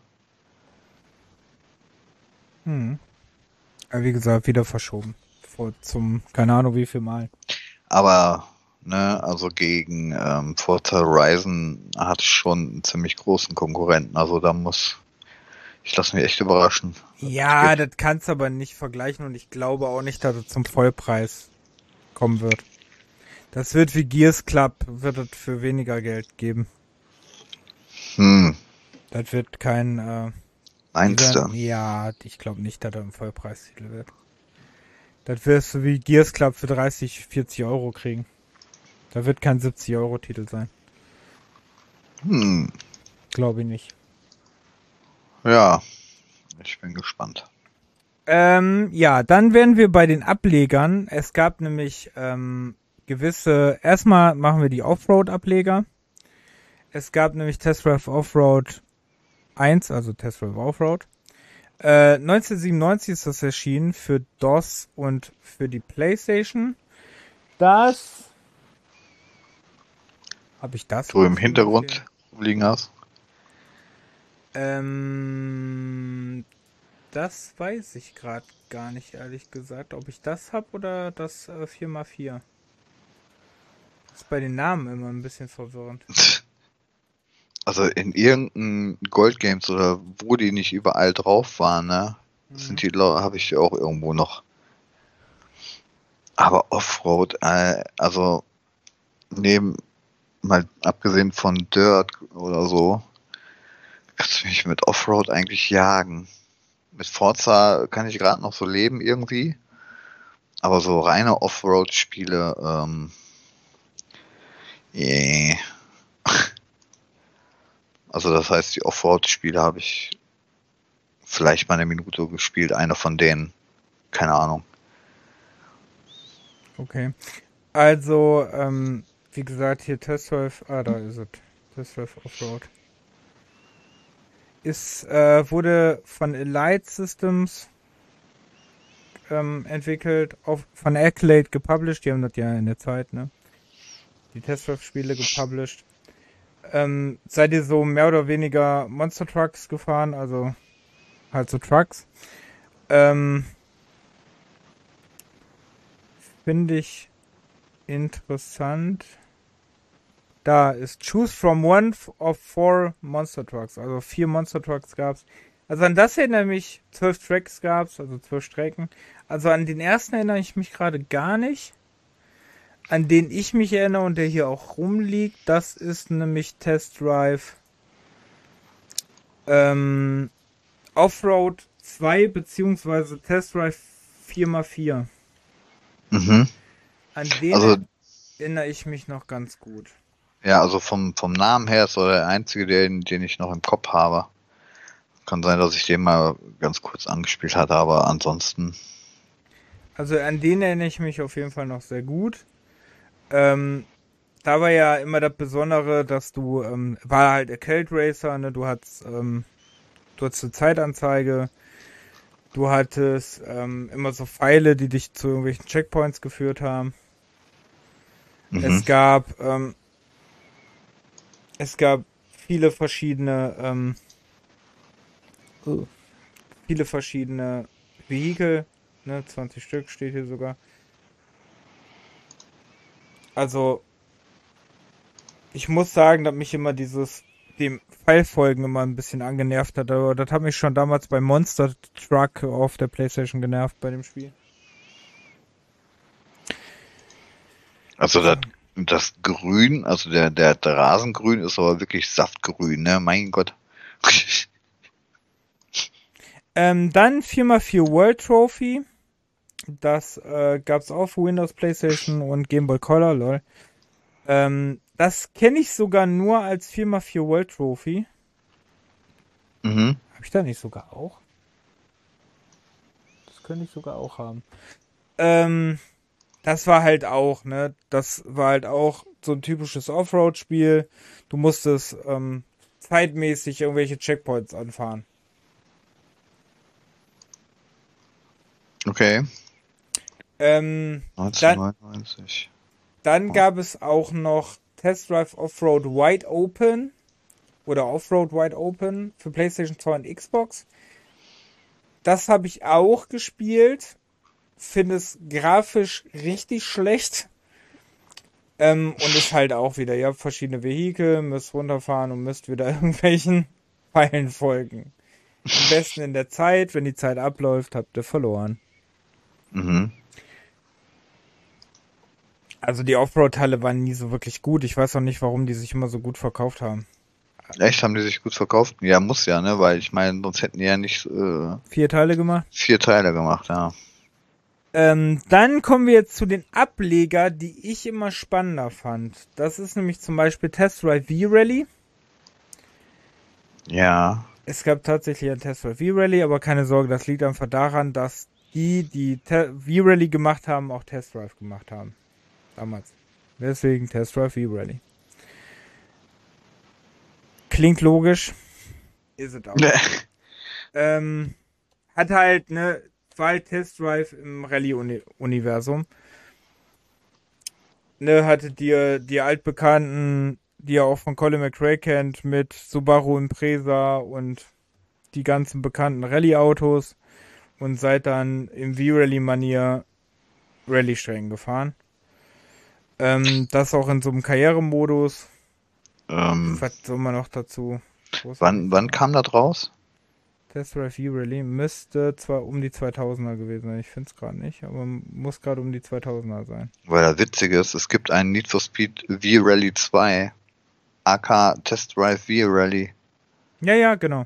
Mhm. Aber wie gesagt, wieder verschoben. Vor zum, keine Ahnung wie viel Mal. Aber, ne, also gegen ähm, Forza Horizon hatte ich schon einen ziemlich großen Konkurrenten. Also da muss, ich lasse mich echt überraschen. Ja, Das das kannst du aber nicht vergleichen und ich glaube auch nicht, dass es zum Vollpreis kommen wird. Das wird wie Gears Club, wird es für weniger Geld geben. Hm, Das wird kein, äh, meinst dieser, du? ja, ich glaube nicht, dass er ein Vollpreistitel wird. Das wirst du wie Gears Club für dreißig, vierzig Euro kriegen. Da wird kein siebzig Euro Titel sein. Hm, Glaube ich nicht. ja, ich bin gespannt. Ähm, ja, dann wären wir bei den Ablegern. Es gab nämlich ähm, gewisse, erstmal machen wir die Offroad-Ableger. Es gab nämlich Test Drive Offroad eins, also Test Drive Offroad. Äh, neunzehnhundertsiebenundneunzig ist das erschienen für DOS und für die PlayStation. Das habe ich das Du im aufgerufen? Hintergrund liegen hast? Ähm, das weiß ich gerade gar nicht, ehrlich gesagt, ob ich das habe oder das äh, vier mal vier. Das ist bei den Namen immer ein bisschen verwirrend. Also in irgendeinem Gold Games oder wo die nicht überall drauf waren, ne? Das sind die, habe ich auch irgendwo noch. Aber Offroad, äh, also neben, mal abgesehen von Dirt oder so, kannst du mich mit Offroad eigentlich jagen. Mit Forza kann ich gerade noch so leben irgendwie. Aber so reine Offroad-Spiele, ähm, yeah. Also das heißt, die Offroad-Spiele habe ich vielleicht mal eine Minute gespielt, eine von denen. Keine Ahnung. Okay. Also, ähm, wie gesagt, hier Test Drive, ah, da ist es. Test Drive Offroad. Ist, äh, wurde von Elite Systems ähm, entwickelt, auf, von Accolade gepublished, die haben das ja in der Zeit, ne? Die Test Drive Spiele gepublished. Ähm, seid ihr so mehr oder weniger Monster Trucks gefahren, also halt so Trucks? Ähm, finde ich interessant. Da ist Choose from one of four Monster Trucks. Also vier Monster Trucks gab's. Also an das erinnere mich, zwölf Tracks gab's, also zwölf Strecken. Also an den ersten erinnere ich mich gerade gar nicht. An den ich mich erinnere und der hier auch rumliegt, das ist nämlich Test Drive ähm, Offroad zwei beziehungsweise Test Drive vier mal vier. Mhm. An den Also, erinnere ich mich noch ganz gut. ja, also vom, vom Namen her ist so der einzige, den, den ich noch im Kopf habe. Kann sein, dass ich den mal ganz kurz angespielt hatte, aber ansonsten. Also an den erinnere ich mich auf jeden Fall noch sehr gut. Ähm, da war ja immer das Besondere, dass du, ähm, war halt Arcade Racer, ne, du hattest, ähm, du hattest eine Zeitanzeige, du hattest ähm, immer so Pfeile, die dich zu irgendwelchen Checkpoints geführt haben. Mhm. Es gab, ähm, es gab viele verschiedene, ähm, viele verschiedene Vehikel, ne, zwanzig Stück steht hier sogar. Also, ich muss sagen, dass mich immer dieses, dem Pfeilfolgen immer ein bisschen angenervt hat, aber das hat mich schon damals bei Monster Truck auf der PlayStation genervt bei dem Spiel. Also das, das Grün, also der, der, der Rasengrün ist aber wirklich Saftgrün, ne? Mein Gott. Ähm, dann vier mal vier World Trophy. Das äh, gab's auch für Windows, PlayStation und Game Boy Color, lol. Ähm, das kenne ich sogar nur als vier mal vier World Trophy. Mhm. Habe ich da nicht sogar auch? Das könnte ich sogar auch haben. Ähm, das war halt auch, ne? Das war halt auch so ein typisches Offroad-Spiel. Du musstest ähm, zeitmäßig irgendwelche Checkpoints anfahren. Okay. Ähm, dann, neunzehnhundertneunundneunzig. dann Oh. gab es auch noch Test Drive Offroad Wide Open oder Offroad Wide Open für PlayStation zwei und Xbox. Das habe ich auch gespielt. Finde es grafisch richtig schlecht. Ähm, und ist halt auch wieder, ihr habt verschiedene Vehikel, müsst runterfahren und müsst wieder irgendwelchen Pfeilen folgen. Am besten in der Zeit, wenn die Zeit abläuft, habt ihr verloren. Mhm. Also die Offroad-Teile waren nie so wirklich gut. Ich weiß auch nicht, warum die sich immer so gut verkauft haben. Echt, haben die sich gut verkauft? Ja, muss ja, ne? Weil ich meine, sonst hätten die ja nicht äh, Vier Teile gemacht. vier Teile gemacht, ja. Ähm, dann kommen wir jetzt zu den Ableger, die ich immer spannender fand. Das ist nämlich zum Beispiel Test Drive V-Rally. Ja. Es gab tatsächlich ein Test Drive V-Rally, aber keine Sorge, das liegt einfach daran, dass die, die V-Rally gemacht haben, auch Test Drive gemacht haben. Damals. Deswegen Test Drive V-Rally. Klingt logisch. Ist es auch. ähm, hat halt, ne, zwei Test Drive im Rallye-Universum. Ne, hatte die, die altbekannten, die ihr auch von Colin McRae kennt, mit Subaru Impreza und die ganzen bekannten Rallye-Autos und seid dann im V-Rally-Manier Rallye-Strecken gefahren. Ähm, das auch in so einem Karrieremodus. ähm, Was soll man noch dazu? wann, wann kam das raus? Test Drive V-Rally müsste zwar um die zweitausender gewesen sein. Ich finde es gerade nicht, aber muss gerade um die zweitausender sein. Weil das Witzige ist, es gibt einen Need for Speed V-Rally zwei, aka Test Drive V-Rally. Ja, ja, genau.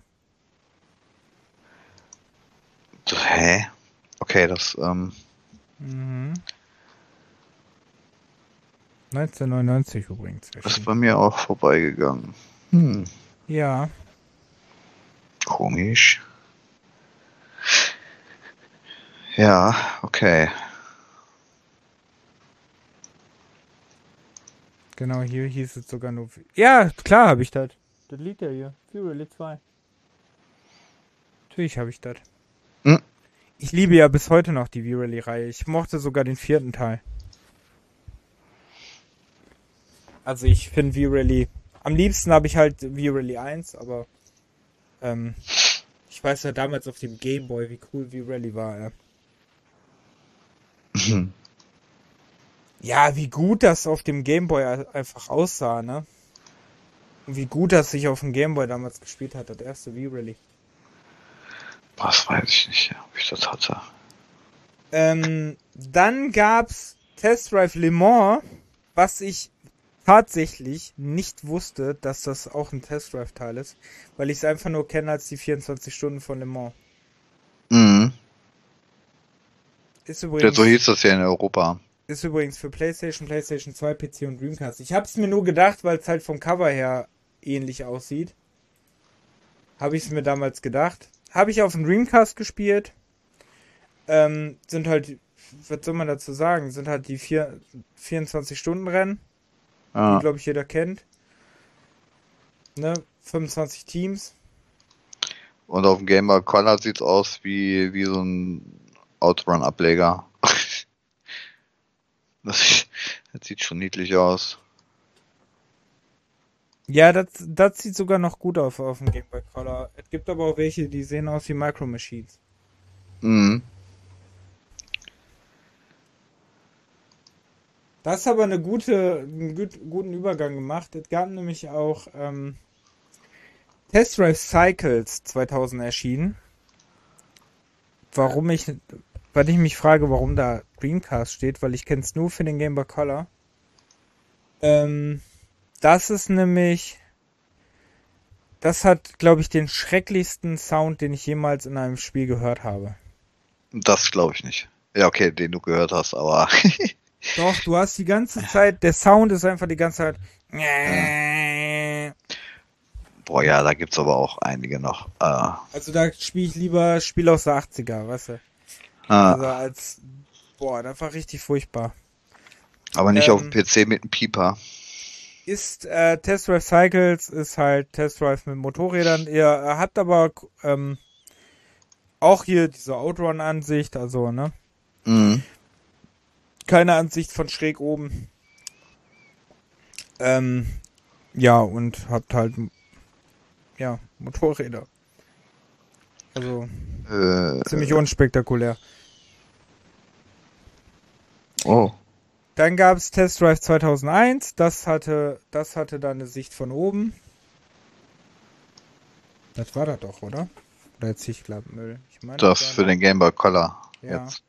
Hä? Okay, das, ähm... Mhm. neunzehnhundertneunundneunzig übrigens. Das ist bei mir auch vorbeigegangen. Hm. Ja. Komisch. Ja, okay. Genau, hier hieß es sogar nur... Ja, klar habe ich das. Das liegt ja hier. V-Rally zwei. Natürlich habe ich das. Hm. Ich liebe ja bis heute noch die V-Rally-Reihe. Ich mochte sogar den vierten Teil. Also ich finde V-Rally... Am liebsten habe ich halt V-Rally eins, aber... Ähm, ich weiß ja damals auf dem Gameboy, wie cool V-Rally war, ja. Hm. Ja, wie gut das auf dem Gameboy einfach aussah, ne? Und wie gut das sich auf dem Gameboy damals gespielt hat, das erste V-Rally. Was weiß ich nicht, ob ich das hatte. Ähm, dann gab's Test Drive Le Mans, was ich tatsächlich nicht wusste, dass das auch ein Test Drive Teil ist, weil ich es einfach nur kenne als die vierundzwanzig Stunden von Le Mans. Mhm. Ist übrigens, ja, so hieß das ja in Europa. Ist übrigens für PlayStation, PlayStation zwei, P C und Dreamcast. Ich hab's mir nur gedacht, weil es halt vom Cover her ähnlich aussieht. Habe ich es mir damals gedacht. Habe ich auf dem Dreamcast gespielt. Ähm, sind halt, was soll man dazu sagen? Sind halt die vier, vierundzwanzig-Stunden-Rennen, Ja. die, glaube ich, jeder kennt. Ne? fünfundzwanzig Teams. Und auf dem Game Boy Color sieht's aus wie, wie so ein Outrun-Ableger. Das, das sieht schon niedlich aus. Ja, das, das sieht sogar noch gut aus auf dem Game Boy Color. Es gibt aber auch welche, die sehen aus wie Micro Machines. Mhm. Das ist aber eine gute, einen gut, guten Übergang gemacht. Es gab nämlich auch ähm, Test Drive Cycles zweitausend erschienen. Warum ich, weil ich mich frage, warum da Dreamcast steht, weil ich kenne es nur für den Game Boy Color. Ähm, das ist nämlich, das hat, glaube ich, den schrecklichsten Sound, den ich jemals in einem Spiel gehört habe. Das glaube ich nicht. Ja, okay, den du gehört hast, aber Doch, du hast die ganze Zeit, der Sound ist einfach die ganze Zeit. boah, ja, da gibt's aber auch einige noch. Äh, Also da spiele ich lieber Spiele aus der achtziger, weißt du? äh, Also als, boah, das war richtig furchtbar. aber nicht auf dem Ähm, P C mit einem Pieper. ist äh, Test Drive Cycles, ist halt Test Drive mit Motorrädern. Ihr äh, habt aber ähm, auch hier diese Outrun-Ansicht, also, ne? Mhm. Keine Ansicht von schräg oben. Ähm, ja, und habt halt, ja, Motorräder. Also, Äh, ziemlich unspektakulär. oh. Dann gab es Test Drive zweitausendeins, das hatte, das hatte dann eine Sicht von oben. Das war das doch, oder? Oder jetzt ich glaube Müll. Ich meine, Das war für den Game Boy Color. Ja. Jetzt.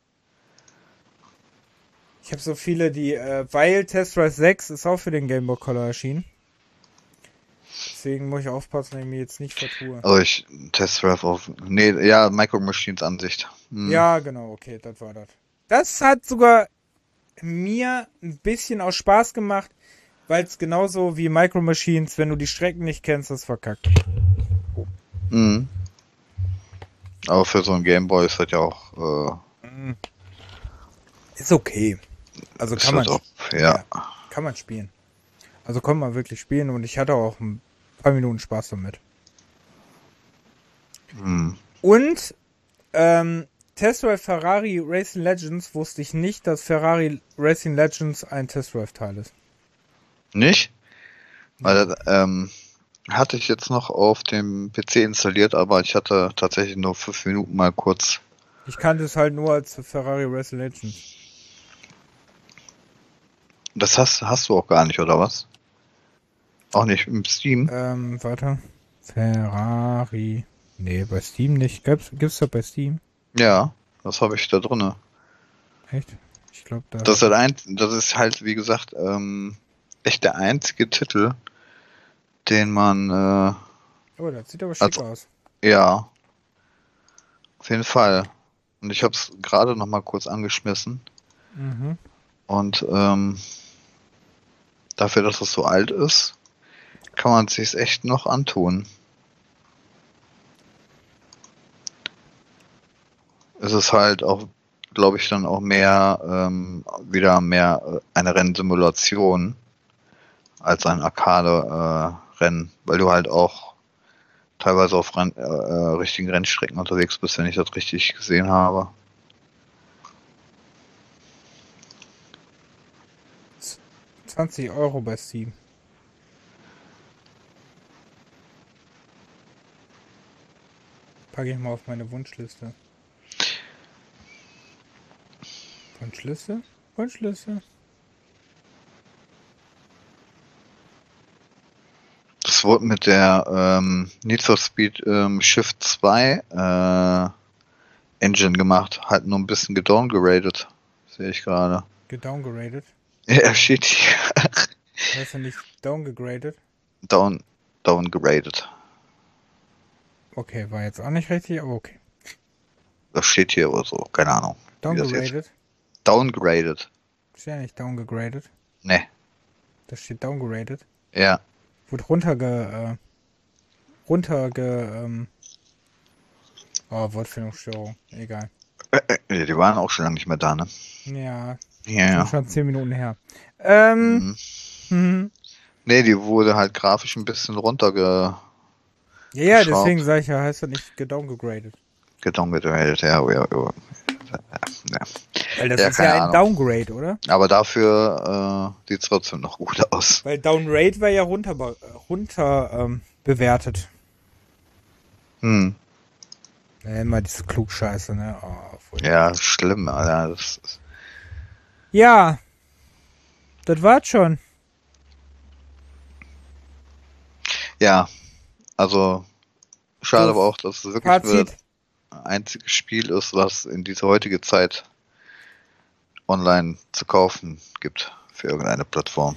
Ich habe so viele, die, äh, weil Test Drive sechs ist auch für den Game Boy Color erschienen. Deswegen muss ich aufpassen, dass ich mir jetzt nicht vertue. Also ich Test Drive auf. Nee, ja, Micro Machines Ansicht. Hm. Ja, genau, okay, das war das. Das hat sogar mir ein bisschen aus Spaß gemacht, weil es genauso wie Micro Machines, wenn du die Strecken nicht kennst, das verkackt. Mhm. Aber für so ein Game Boy ist das ja auch. Äh, Ist okay. Also ist kann man, das auch, ja. kann man spielen. Also kann man wirklich spielen und ich hatte auch ein paar Minuten Spaß damit. Hm. Und ähm, Test Drive Ferrari Racing Legends wusste ich nicht, dass Ferrari Racing Legends ein Test Drive Teil ist. Nicht? Weil das, ähm, hatte ich jetzt noch auf dem P C installiert, aber ich hatte tatsächlich nur fünf Minuten mal kurz. Ich kannte es halt nur als Ferrari Racing Legends. Das hast, hast du auch gar nicht, oder was? Auch nicht im Steam? Ähm, warte. Ferrari. Nee, bei Steam nicht. Gibt's, gibt's das bei Steam? Ja, das habe ich da drinne. Echt? Ich glaube, da. Das ist, halt ein, das ist halt, wie gesagt, ähm, echt der einzige Titel, den man, äh, Oh, das sieht aber schick als, aus. ja, auf jeden Fall. Und ich habe es gerade noch mal kurz angeschmissen. Mhm. Und ähm, dafür, dass es so alt ist, kann man es sich echt noch antun. Es ist halt auch, glaube ich, dann auch mehr, ähm, wieder mehr äh, eine Rennsimulation als ein Arcade-Rennen, äh, weil du halt auch teilweise auf Renn, äh, richtigen Rennstrecken unterwegs bist, wenn ich das richtig gesehen habe. zwanzig Euro bei Steam. Packe ich mal auf meine Wunschliste. Wunschliste? Wunschliste? Das wurde mit der ähm, Need for Speed ähm, Shift zwei äh, Engine gemacht, halt nur ein bisschen gedowngradet, sehe ich gerade. Gedowngradet? Ja, steht hier. Heißt ja nicht downgegradet? Down, downgraded. Okay, war jetzt auch nicht richtig, aber okay. Das steht hier oder so, keine Ahnung. Wie das jetzt- Downgegradet? Downgraded. Ist ja nicht downgegradet. Ne, Da steht downgegradet. ja. Wurde runterge... Äh, runterge... Ähm, oh, Wortfindungsstörung. Egal. Äh, äh, die waren auch schon lange nicht mehr da, ne? Ja, Ja, sind ja. schon zehn Minuten her. Ähm, Mhm. hm, Ne, die wurde halt grafisch ein bisschen runterge Ja, ja, deswegen sage ich ja, heißt er nicht gedowngegradet. Gedowngegradet, ja, ja, ja. ja. Weil das ja, ist ja ein Ahnung. Downgrade, oder? Aber dafür äh, sieht es trotzdem noch gut aus. Weil Downgrade war ja runter, runter ähm, bewertet. Hm. Ja, immer diese Klugscheiße, ne? Oh, ja, schlimm, Alter. Das ist... Ja, das war's schon. Ja, also schade So, aber auch, dass es wirklich Fazit. nur ein einziges Spiel ist, was in dieser heutigen Zeit online zu kaufen gibt für irgendeine Plattform.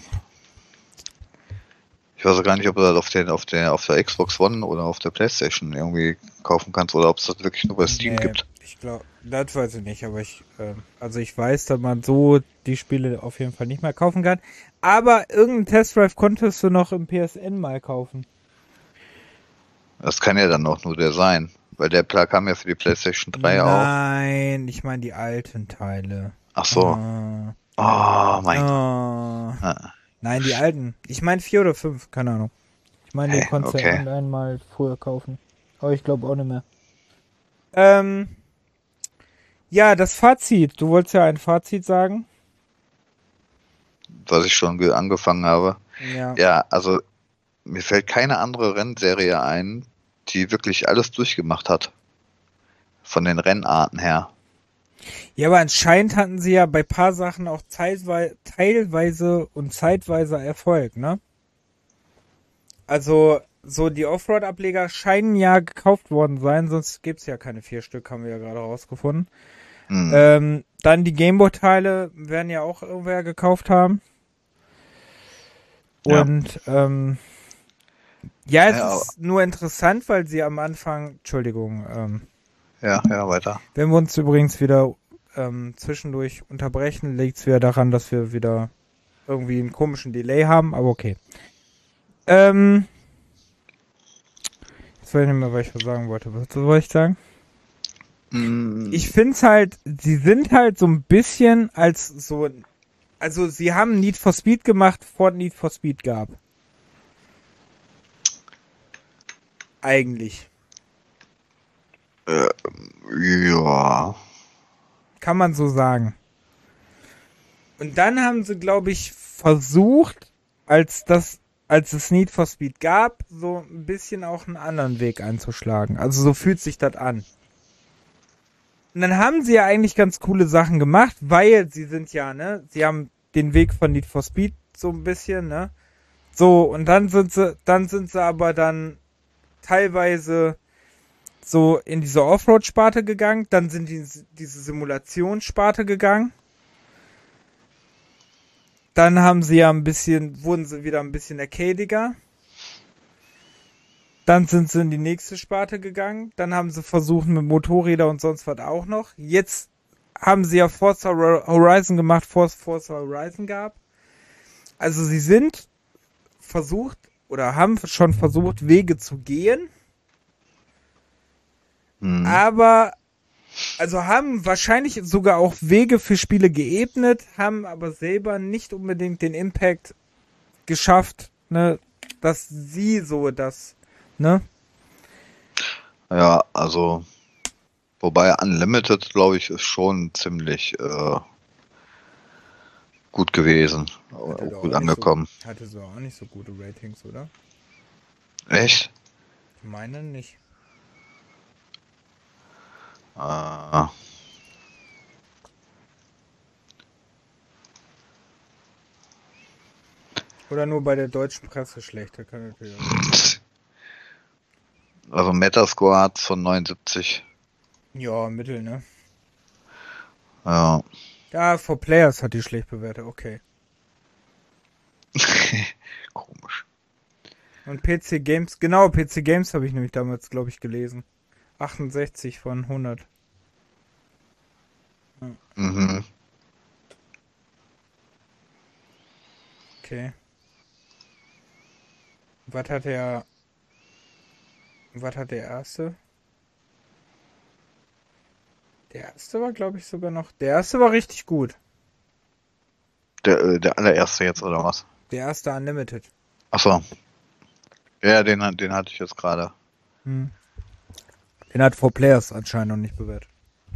Ich weiß auch gar nicht, ob du das auf, den, auf, der, auf der Xbox One oder auf der PlayStation irgendwie kaufen kannst oder ob es das wirklich nur bei Steam nee, gibt. Ich glaube, das weiß ich nicht, aber ich, äh, also ich weiß, dass man so die Spiele auf jeden Fall nicht mehr kaufen kann. Aber irgendeinen Test Drive konntest du noch im P S N mal kaufen. Das kann ja dann auch nur der sein, weil der Plan kam ja für die PlayStation drei auch. Nein, ich meine die alten Teile. Ach so. Ah. Oh mein Gott. Ah. Ah. Nein, die alten. Ich meine vier oder fünf, keine Ahnung. Ich meine, Hey, die konntest du okay. online mal früher kaufen. Aber ich glaube auch nicht mehr. Ähm, ja, das Fazit. Du wolltest ja ein Fazit sagen. Was ich schon ge- angefangen habe. Ja. Ja, also mir fällt keine andere Rennserie ein, die wirklich alles durchgemacht hat. Von den Rennarten her. Ja, aber anscheinend hatten sie ja bei paar Sachen auch teilweise, teilweise und zeitweise Erfolg, ne? Also, so die Offroad-Ableger scheinen ja gekauft worden sein, sonst gibt's ja keine vier Stück, haben wir ja gerade rausgefunden. Hm. Ähm, dann die Gameboy-Teile werden ja auch irgendwer gekauft haben. Ja. Und, ähm, ja, es Ja, ist nur interessant, weil sie am Anfang, Entschuldigung, ähm, Ja, ja, weiter. wenn wir uns übrigens wieder ähm, zwischendurch unterbrechen, liegt es wieder daran, dass wir wieder irgendwie einen komischen Delay haben, aber okay. Ähm, jetzt weiß ich nicht mehr, was ich was sagen wollte. Was soll ich sagen? Mm, Ich finde es halt, sie sind halt so ein bisschen als so, also sie haben Need for Speed gemacht, bevor es Need for Speed gab. Eigentlich. äh, ja. Kann man so sagen. Und dann haben sie, glaube ich, versucht, als das, als es Need for Speed gab, so ein bisschen auch einen anderen Weg einzuschlagen. Also so fühlt sich das an. Und dann haben sie ja eigentlich ganz coole Sachen gemacht, weil sie sind ja, ne, sie haben den Weg von Need for Speed so ein bisschen, ne. So, und dann sind sie, dann sind sie aber dann teilweise so in diese Offroad-Sparte gegangen, dann sind die diese Simulationssparte gegangen. Dann haben sie ja ein bisschen, wurden sie wieder ein bisschen arcadiger. Dann sind sie in die nächste Sparte gegangen. Dann haben sie versucht mit Motorräder und sonst was auch noch. Jetzt haben sie ja Forza Horizon gemacht, bevor es Forza Horizon gab. Also sie sind versucht oder haben schon versucht, Wege zu gehen. Hm. Aber, also haben wahrscheinlich sogar auch Wege für Spiele geebnet, haben aber selber nicht unbedingt den Impact geschafft, ne, dass sie so das, ne? Ja, also, wobei Unlimited, glaube ich, ist schon ziemlich äh, gut gewesen. Hatte doch Gut auch nicht angekommen. So, hatte so auch nicht so gute Ratings, oder? Echt? Ich meine nicht. Äh, Oder nur bei der deutschen Presse schlecht, da kann natürlich auch. also Metascore hat von neunundsiebzig. Ja, Mittel, ne? Ja. Ja, For Players hat die schlecht bewertet, okay. Komisch. Und P C Games, genau, P C Games habe ich nämlich damals, glaube ich, gelesen. achtundsechzig von hundert. Mhm. Okay. Was hat der. Was hat der erste? Der erste war, glaube ich, sogar noch. Der erste war richtig gut. Der, äh, der allererste jetzt, oder was? Der erste Unlimited. Achso. Ja, den, den hatte ich jetzt gerade. Hm. Den hat vier Players anscheinend noch nicht bewertet.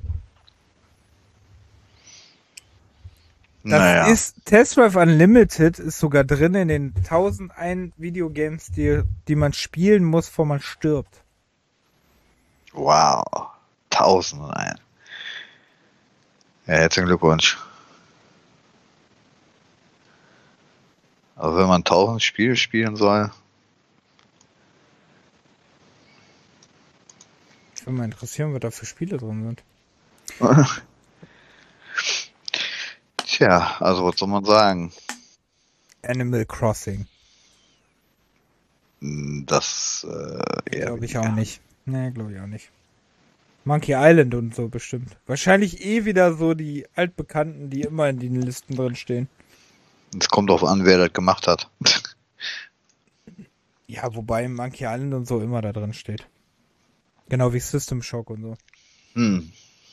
Das Naja. ist, Test Drive Unlimited ist sogar drin in den tausendeins Videogames, die, die man spielen muss, bevor man stirbt. Wow. tausend und eins. Ja, herzlichen Glückwunsch. Also wenn man tausend Spiele spielen soll. Ich würde mal interessieren, was da für Spiele drin sind. Tja, also was soll man sagen? Animal Crossing. Das äh, eher Glaube ich weniger. auch nicht. Nee, glaube ich auch nicht. Monkey Island und so bestimmt. Wahrscheinlich eh wieder so die Altbekannten, die immer in den Listen drin stehen. Es kommt drauf an, wer das gemacht hat. Ja, wobei Monkey Island und so immer da drin steht. Genau wie System Shock und so. Hm.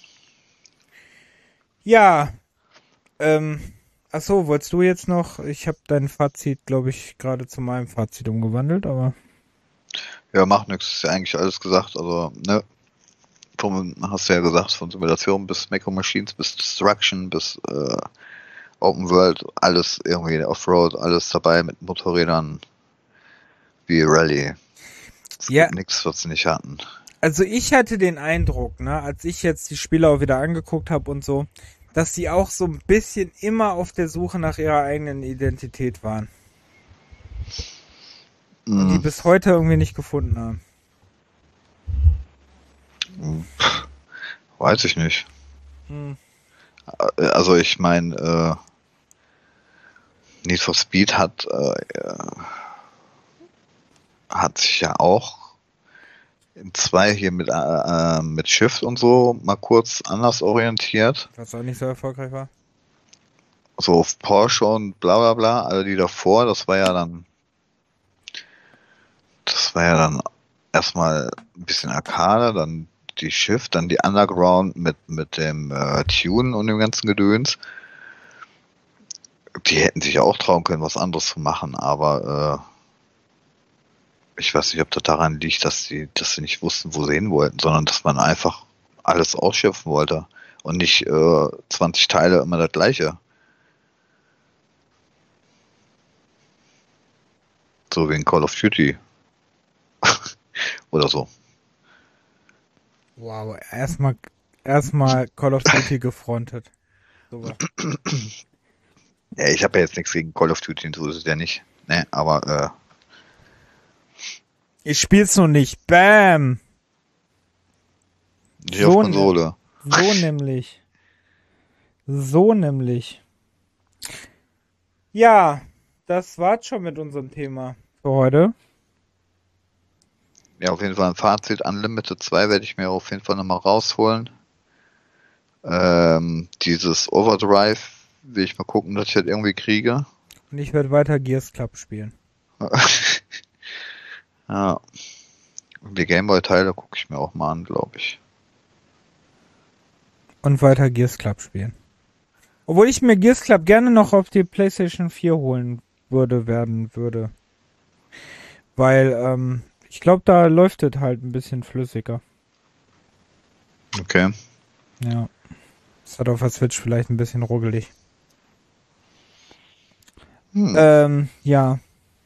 Ja, ähm, achso, wolltest du jetzt noch, ich habe dein Fazit, glaube ich, gerade zu meinem Fazit umgewandelt, aber... Ja, macht nichts, ist ja eigentlich alles gesagt. Also, ne, vom, hast du ja gesagt, von Simulation bis Macro Machines, bis Destruction, bis äh, Open World, alles irgendwie Offroad, alles dabei mit Motorrädern wie Rallye. Es Ja. gibt nichts, was sie nicht hatten. Also ich hatte den Eindruck, ne, als ich jetzt die Spiele auch wieder angeguckt habe und so, dass sie auch so ein bisschen immer auf der Suche nach ihrer eigenen Identität waren. Und die Hm. bis heute irgendwie nicht gefunden haben. Weiß ich nicht. Hm. Also ich meine, äh, Need for Speed hat äh, hat sich ja auch in zwei hier mit äh, mit Shift und so mal kurz anders orientiert. Was auch nicht so erfolgreich war. So auf Porsche und bla bla bla, alle die davor, das war ja dann das war ja dann erstmal ein bisschen Arcade, dann die Shift, dann die Underground mit mit dem äh, Tune und dem ganzen Gedöns. Die hätten sich auch trauen können, was anderes zu machen, aber äh, ich weiß nicht, ob das daran liegt, dass sie, dass sie nicht wussten, wo sie hin wollten, sondern dass man einfach alles ausschöpfen wollte und nicht äh, zwanzig Teile immer das gleiche. So wie in Call of Duty. Oder so. Wow, erstmal erstmal Call of Duty gefrontet. Super. Ja, ich habe ja jetzt nichts gegen Call of Duty, so ist es ja nicht. Ne, aber äh, Ich spiel's noch nicht. Bam! nicht So auf Konsole. So nämlich. So nämlich. Ja, das war's schon mit unserem Thema für heute. Ja, auf jeden Fall ein Fazit. Unlimited zwei werde ich mir auf jeden Fall nochmal rausholen. Ähm, dieses Overdrive will ich mal gucken, dass ich das irgendwie kriege. Und ich werde weiter Gears Club spielen. Ja. Und die Gameboy-Teile gucke ich mir auch mal an, glaube ich. Und weiter Gears Club spielen. Obwohl ich mir Gears Club gerne noch auf die PlayStation vier holen würde, werden würde. Weil, ähm, ich glaube, da läuft es halt ein bisschen flüssiger. Okay. Ja. Ist halt auf der Switch vielleicht ein bisschen ruggelig. Hm. Ähm, ja.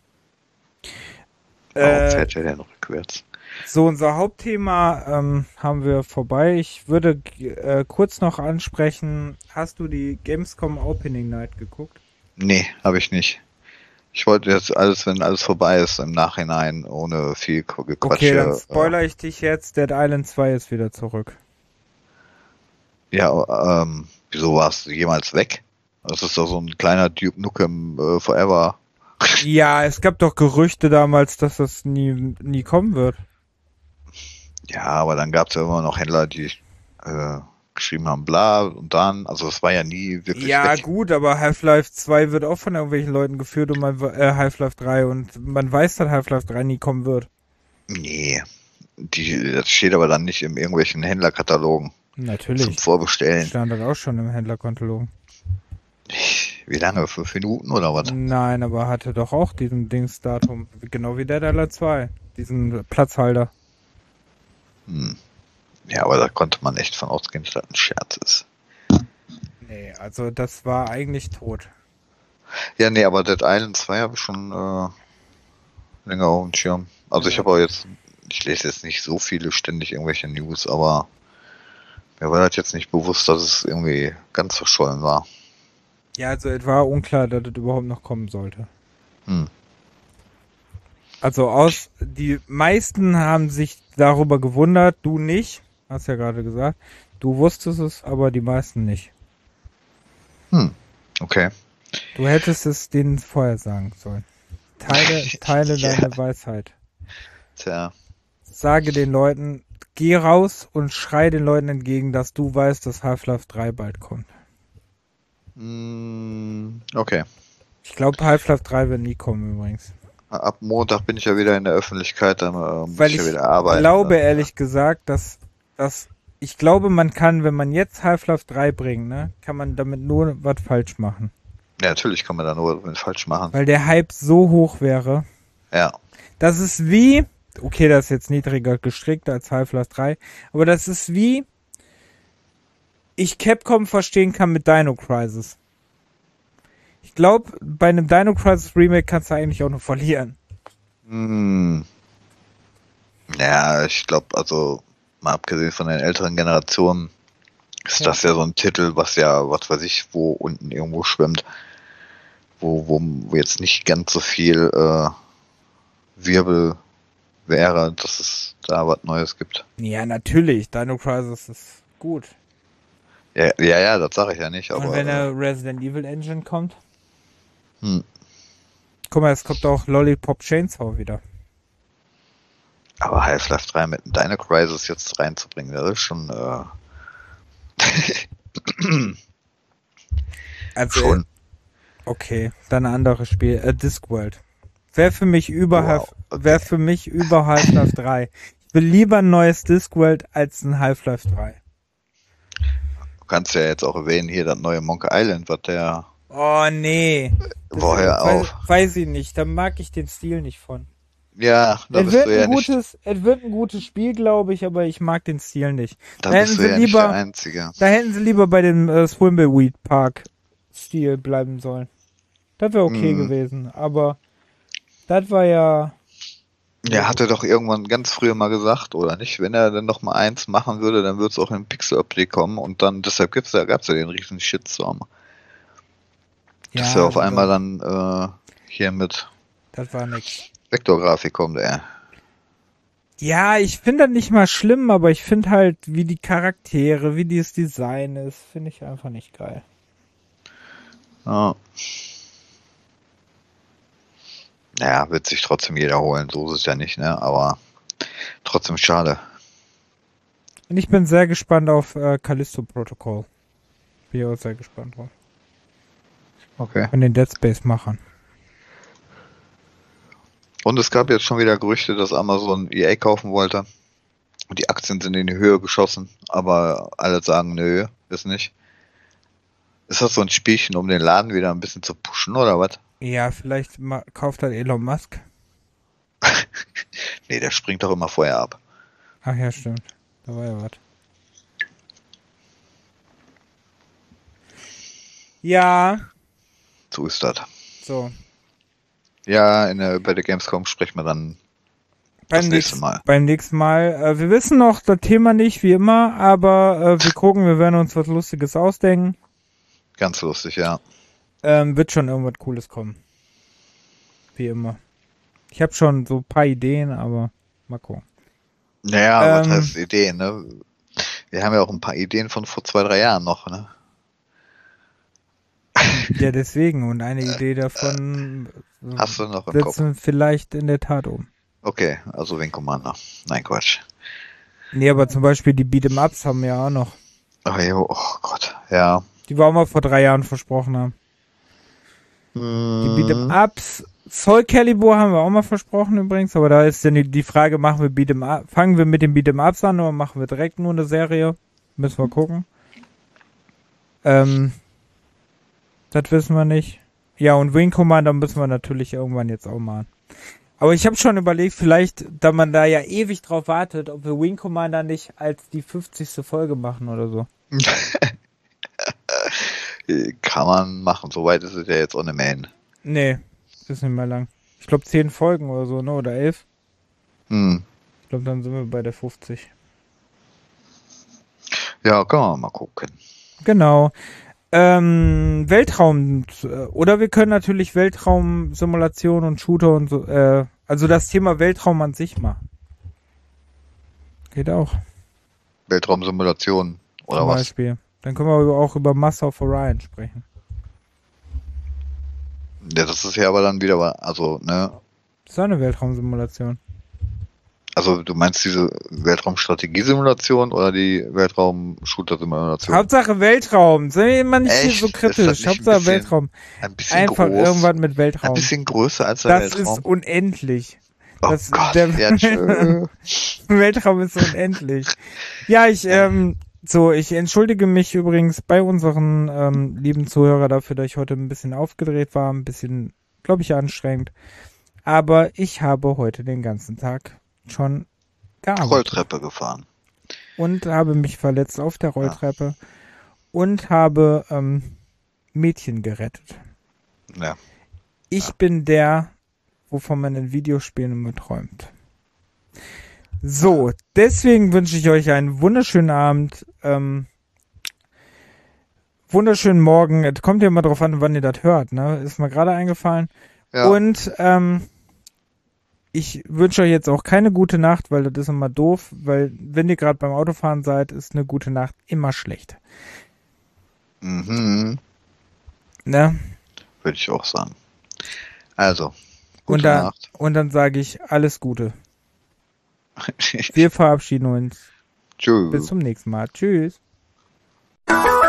Warum Äh, fährt der denn rückwärts? so, unser Hauptthema ähm, haben wir vorbei. Ich würde äh, kurz noch ansprechen, hast du die Gamescom Opening Night geguckt? Nee, habe ich nicht. Ich wollte jetzt alles, wenn alles vorbei ist, im Nachhinein, ohne viel Gequatsche. Okay, dann spoiler ich dich jetzt. Dead Island zwei ist wieder zurück. Äh, ja, ähm, wieso warst du jemals weg? Das ist doch so ein kleiner Duke Nukem äh, Forever. Ja, es gab doch Gerüchte damals, dass das nie, nie kommen wird. Ja, aber dann gab es ja immer noch Händler, die äh, geschrieben haben, bla, und dann, also es war ja nie wirklich Ja, weg. gut, aber Half-Life zwei wird auch von irgendwelchen Leuten geführt und man, äh, Half-Life drei und man weiß, dass Half-Life drei nie kommen wird. Nee, die, das steht aber dann nicht in irgendwelchen Händlerkatalogen zum Natürlich. Vorbestellen. Stand das auch schon im Händlerkontalog. Wie lange? Fünf Minuten oder was? Nein, aber hatte doch auch diesen Dingsdatum. Genau wie Dead Island zwei. Diesen Platzhalter. Hm. Ja, aber da konnte man echt von ausgehen, dass das ein Scherz ist. Nee, also das war eigentlich tot. Ja, nee, aber Dead Island zwei habe ich schon äh, länger auf dem Schirm. Also Ja. ich habe auch jetzt, ich lese jetzt nicht so viele ständig irgendwelche News, aber mir war das jetzt nicht bewusst, dass es irgendwie ganz verschollen war. Ja, also es war unklar, dass das überhaupt noch kommen sollte. Hm. Also aus, die meisten haben sich darüber gewundert, du nicht, hast ja gerade gesagt. Du wusstest es, aber die meisten nicht. Hm. Okay. Du hättest es denen vorher sagen sollen. Teile, teile Ja. deine Weisheit. Tja. Sage den Leuten, geh raus und schrei den Leuten entgegen, dass du weißt, dass Half-Life drei bald kommt. Hm, okay. Ich glaube, Half-Life drei wird nie kommen übrigens. Ab Montag bin ich ja wieder in der Öffentlichkeit, dann äh, muss Weil ich ich ja wieder arbeiten. glaube dann, ehrlich gesagt, dass, dass ich glaube, man kann, wenn man jetzt Half-Life drei bringt, ne, kann man damit nur was falsch machen. Ja, natürlich kann man da nur was falsch machen. Weil der Hype so hoch wäre. Ja. Das ist wie, okay, das ist jetzt niedriger gestrickt als Half-Life drei, aber das ist wie ich Capcom verstehen kann mit Dino Crisis. Ich glaube, bei einem Dino Crisis Remake kannst du eigentlich auch nur verlieren. Hm. Ja, ich glaube, also mal abgesehen von den älteren Generationen ist Ja. das ja so ein Titel, was ja, was weiß ich, wo unten irgendwo schwimmt, wo, wo, wo jetzt nicht ganz so viel äh, Wirbel wäre, dass es da was Neues gibt. Ja, natürlich, Dino Crisis ist gut. Ja, ja, ja, das sage ich ja nicht, aber Und wenn äh, der Resident Evil Engine kommt? hm. Guck mal, es kommt auch Lollipop Chainsaw wieder. Aber Half-Life drei mit einem Dino Crisis jetzt reinzubringen, das ist schon äh, Also, schon. okay, dann ein anderes Spiel. Äh, Discworld. Wäre für mich über Wow, Half, okay. wäre für mich über Half-Life drei. Ich will lieber ein neues Discworld als ein Half-Life drei. Du kannst ja jetzt auch erwähnen, hier das neue Monkey Island, was der Oh, nee. Das woher weiß, auch. weiß ich nicht. Da mag ich den Stil nicht von. Ja, da Es bist wird, du ja ein nicht, gutes, es wird ein gutes Spiel, glaube ich, aber ich mag den Stil nicht. da Da hätten bist du sie ja nicht der lieber, Einzige. da hätten sie lieber bei dem äh, Swimbleweed Park Stil bleiben sollen. Das wäre okay Mhm. gewesen, aber das war ja, Ja, hat er doch irgendwann ganz früher mal gesagt, oder nicht? Wenn er dann noch mal eins machen würde, dann würde es auch in Pixel-Optik kommen und dann, deshalb gibt's ja, gab's ja den riesen Shitstorm. ja, Dass er auf also einmal das, dann äh, hier mit das war nix. Vektorgrafik kommt, ey. Ja, ich finde das nicht mal schlimm, aber ich finde halt, wie die Charaktere, wie dieses Design ist, finde ich einfach nicht geil. Ja. Naja, wird sich trotzdem jeder holen, so ist es ja nicht, ne? Aber trotzdem schade. Und ich bin sehr gespannt auf äh, Callisto Protocol. Bin ich auch sehr gespannt drauf. Okay. Von den Dead Space Machern. Und es gab jetzt schon wieder Gerüchte, dass Amazon E A kaufen wollte. Und die Aktien sind in die Höhe geschossen, aber alle sagen, nö, ist nicht. Ist das so ein Spielchen, um den Laden wieder ein bisschen zu pushen, oder was? Ja, vielleicht ma- kauft halt Elon Musk. Nee, der springt doch immer vorher ab. Ach ja, stimmt. Da war ja was. Ja, So ist das. so. Ja, in der, bei der Gamescom sprechen wir dann Beim das nächste nächsten, Mal. beim nächsten Mal. Äh, wir wissen noch das Thema nicht, wie immer, aber äh, wir gucken, wir werden uns was Lustiges ausdenken. Ganz lustig, ja. Ähm, wird schon irgendwas Cooles kommen. Wie immer. Ich habe schon so ein paar Ideen, aber mal gucken. Naja, was Ähm, heißt Ideen, ne? Wir haben ja auch ein paar Ideen von vor zwei, drei Jahren noch, ne? Ja, deswegen. Und eine Idee davon äh, Hast du noch im Kopf? setzen wir vielleicht in der Tat um. Okay, also Wing Commander. Nein, Quatsch. Nee, aber zum Beispiel die Beat'em-Ups haben wir ja auch noch. Oh, jo, oh Gott, ja. Die wir auch mal vor drei Jahren versprochen haben. Die Mhm. Beat'em-Ups. Soul Calibur haben wir auch mal versprochen übrigens, aber da ist dann die, die Frage, machen wir Beat'em Up, fangen wir mit den Beat'em-Ups an oder machen wir direkt nur eine Serie? Müssen wir gucken. Ähm, das wissen wir nicht. Ja, und Wing Commander müssen wir natürlich irgendwann jetzt auch machen. Aber ich habe schon überlegt, vielleicht, da man da ja ewig drauf wartet, ob wir Wing Commander nicht als die fünfzigste Folge machen oder so. Kann man machen, soweit ist es ja jetzt ohne Main. Nee, ist nicht mehr lang. Ich glaube zehn Folgen oder so, ne? Oder elf. Hm. Ich glaube, dann sind wir bei der fünfzig. Ja, können wir mal gucken. Genau. Ähm, Weltraum, oder wir können natürlich Weltraumsimulation und Shooter und so, äh, also das Thema Weltraum an sich machen. Geht auch. Weltraumsimulation oder Zum was? Beispiel. Dann können wir auch über Master of Orion sprechen. Ja, das ist ja aber dann wieder, also, ne? Das ist auch eine Weltraumsimulation. Also du meinst diese Weltraumstrategiesimulation oder die Weltraum-Shooter-Simulation? Hauptsache Weltraum. Sei immer nicht hier Echt? so Ist das kritisch. nicht ein Hauptsache bisschen- Weltraum. Ein bisschen Einfach groß. irgendwann mit Weltraum. Ein bisschen größer als der Das Weltraum. ist unendlich. oh das- Gott, der- ja, tschö. Weltraum ist unendlich. Ja, ich, ähm, so, ich entschuldige mich übrigens bei unseren ähm, lieben Zuhörer dafür, dass ich heute ein bisschen aufgedreht war, ein bisschen, glaube ich, anstrengend. Aber ich habe heute den ganzen Tag schon gearbeitet Rolltreppe gefahren. und habe mich verletzt auf der Rolltreppe und habe ähm, Mädchen gerettet. Ja. Ich Ja. bin der, wovon man in Videospielen immer träumt. So, deswegen wünsche ich euch einen wunderschönen Abend, ähm, wunderschönen Morgen. Es kommt ja immer drauf an, wann ihr das hört, ne? Ist mir gerade eingefallen. Ja. Und ähm, ich wünsche euch jetzt auch keine gute Nacht, weil das ist immer doof, weil wenn ihr gerade beim Autofahren seid, ist eine gute Nacht immer schlecht. Mhm. Ne? Würde ich auch sagen. Also, gute Und, da, Nacht. und dann sage ich alles Gute. Wir verabschieden uns. Bis Tschüss. zum nächsten Mal. Tschüss.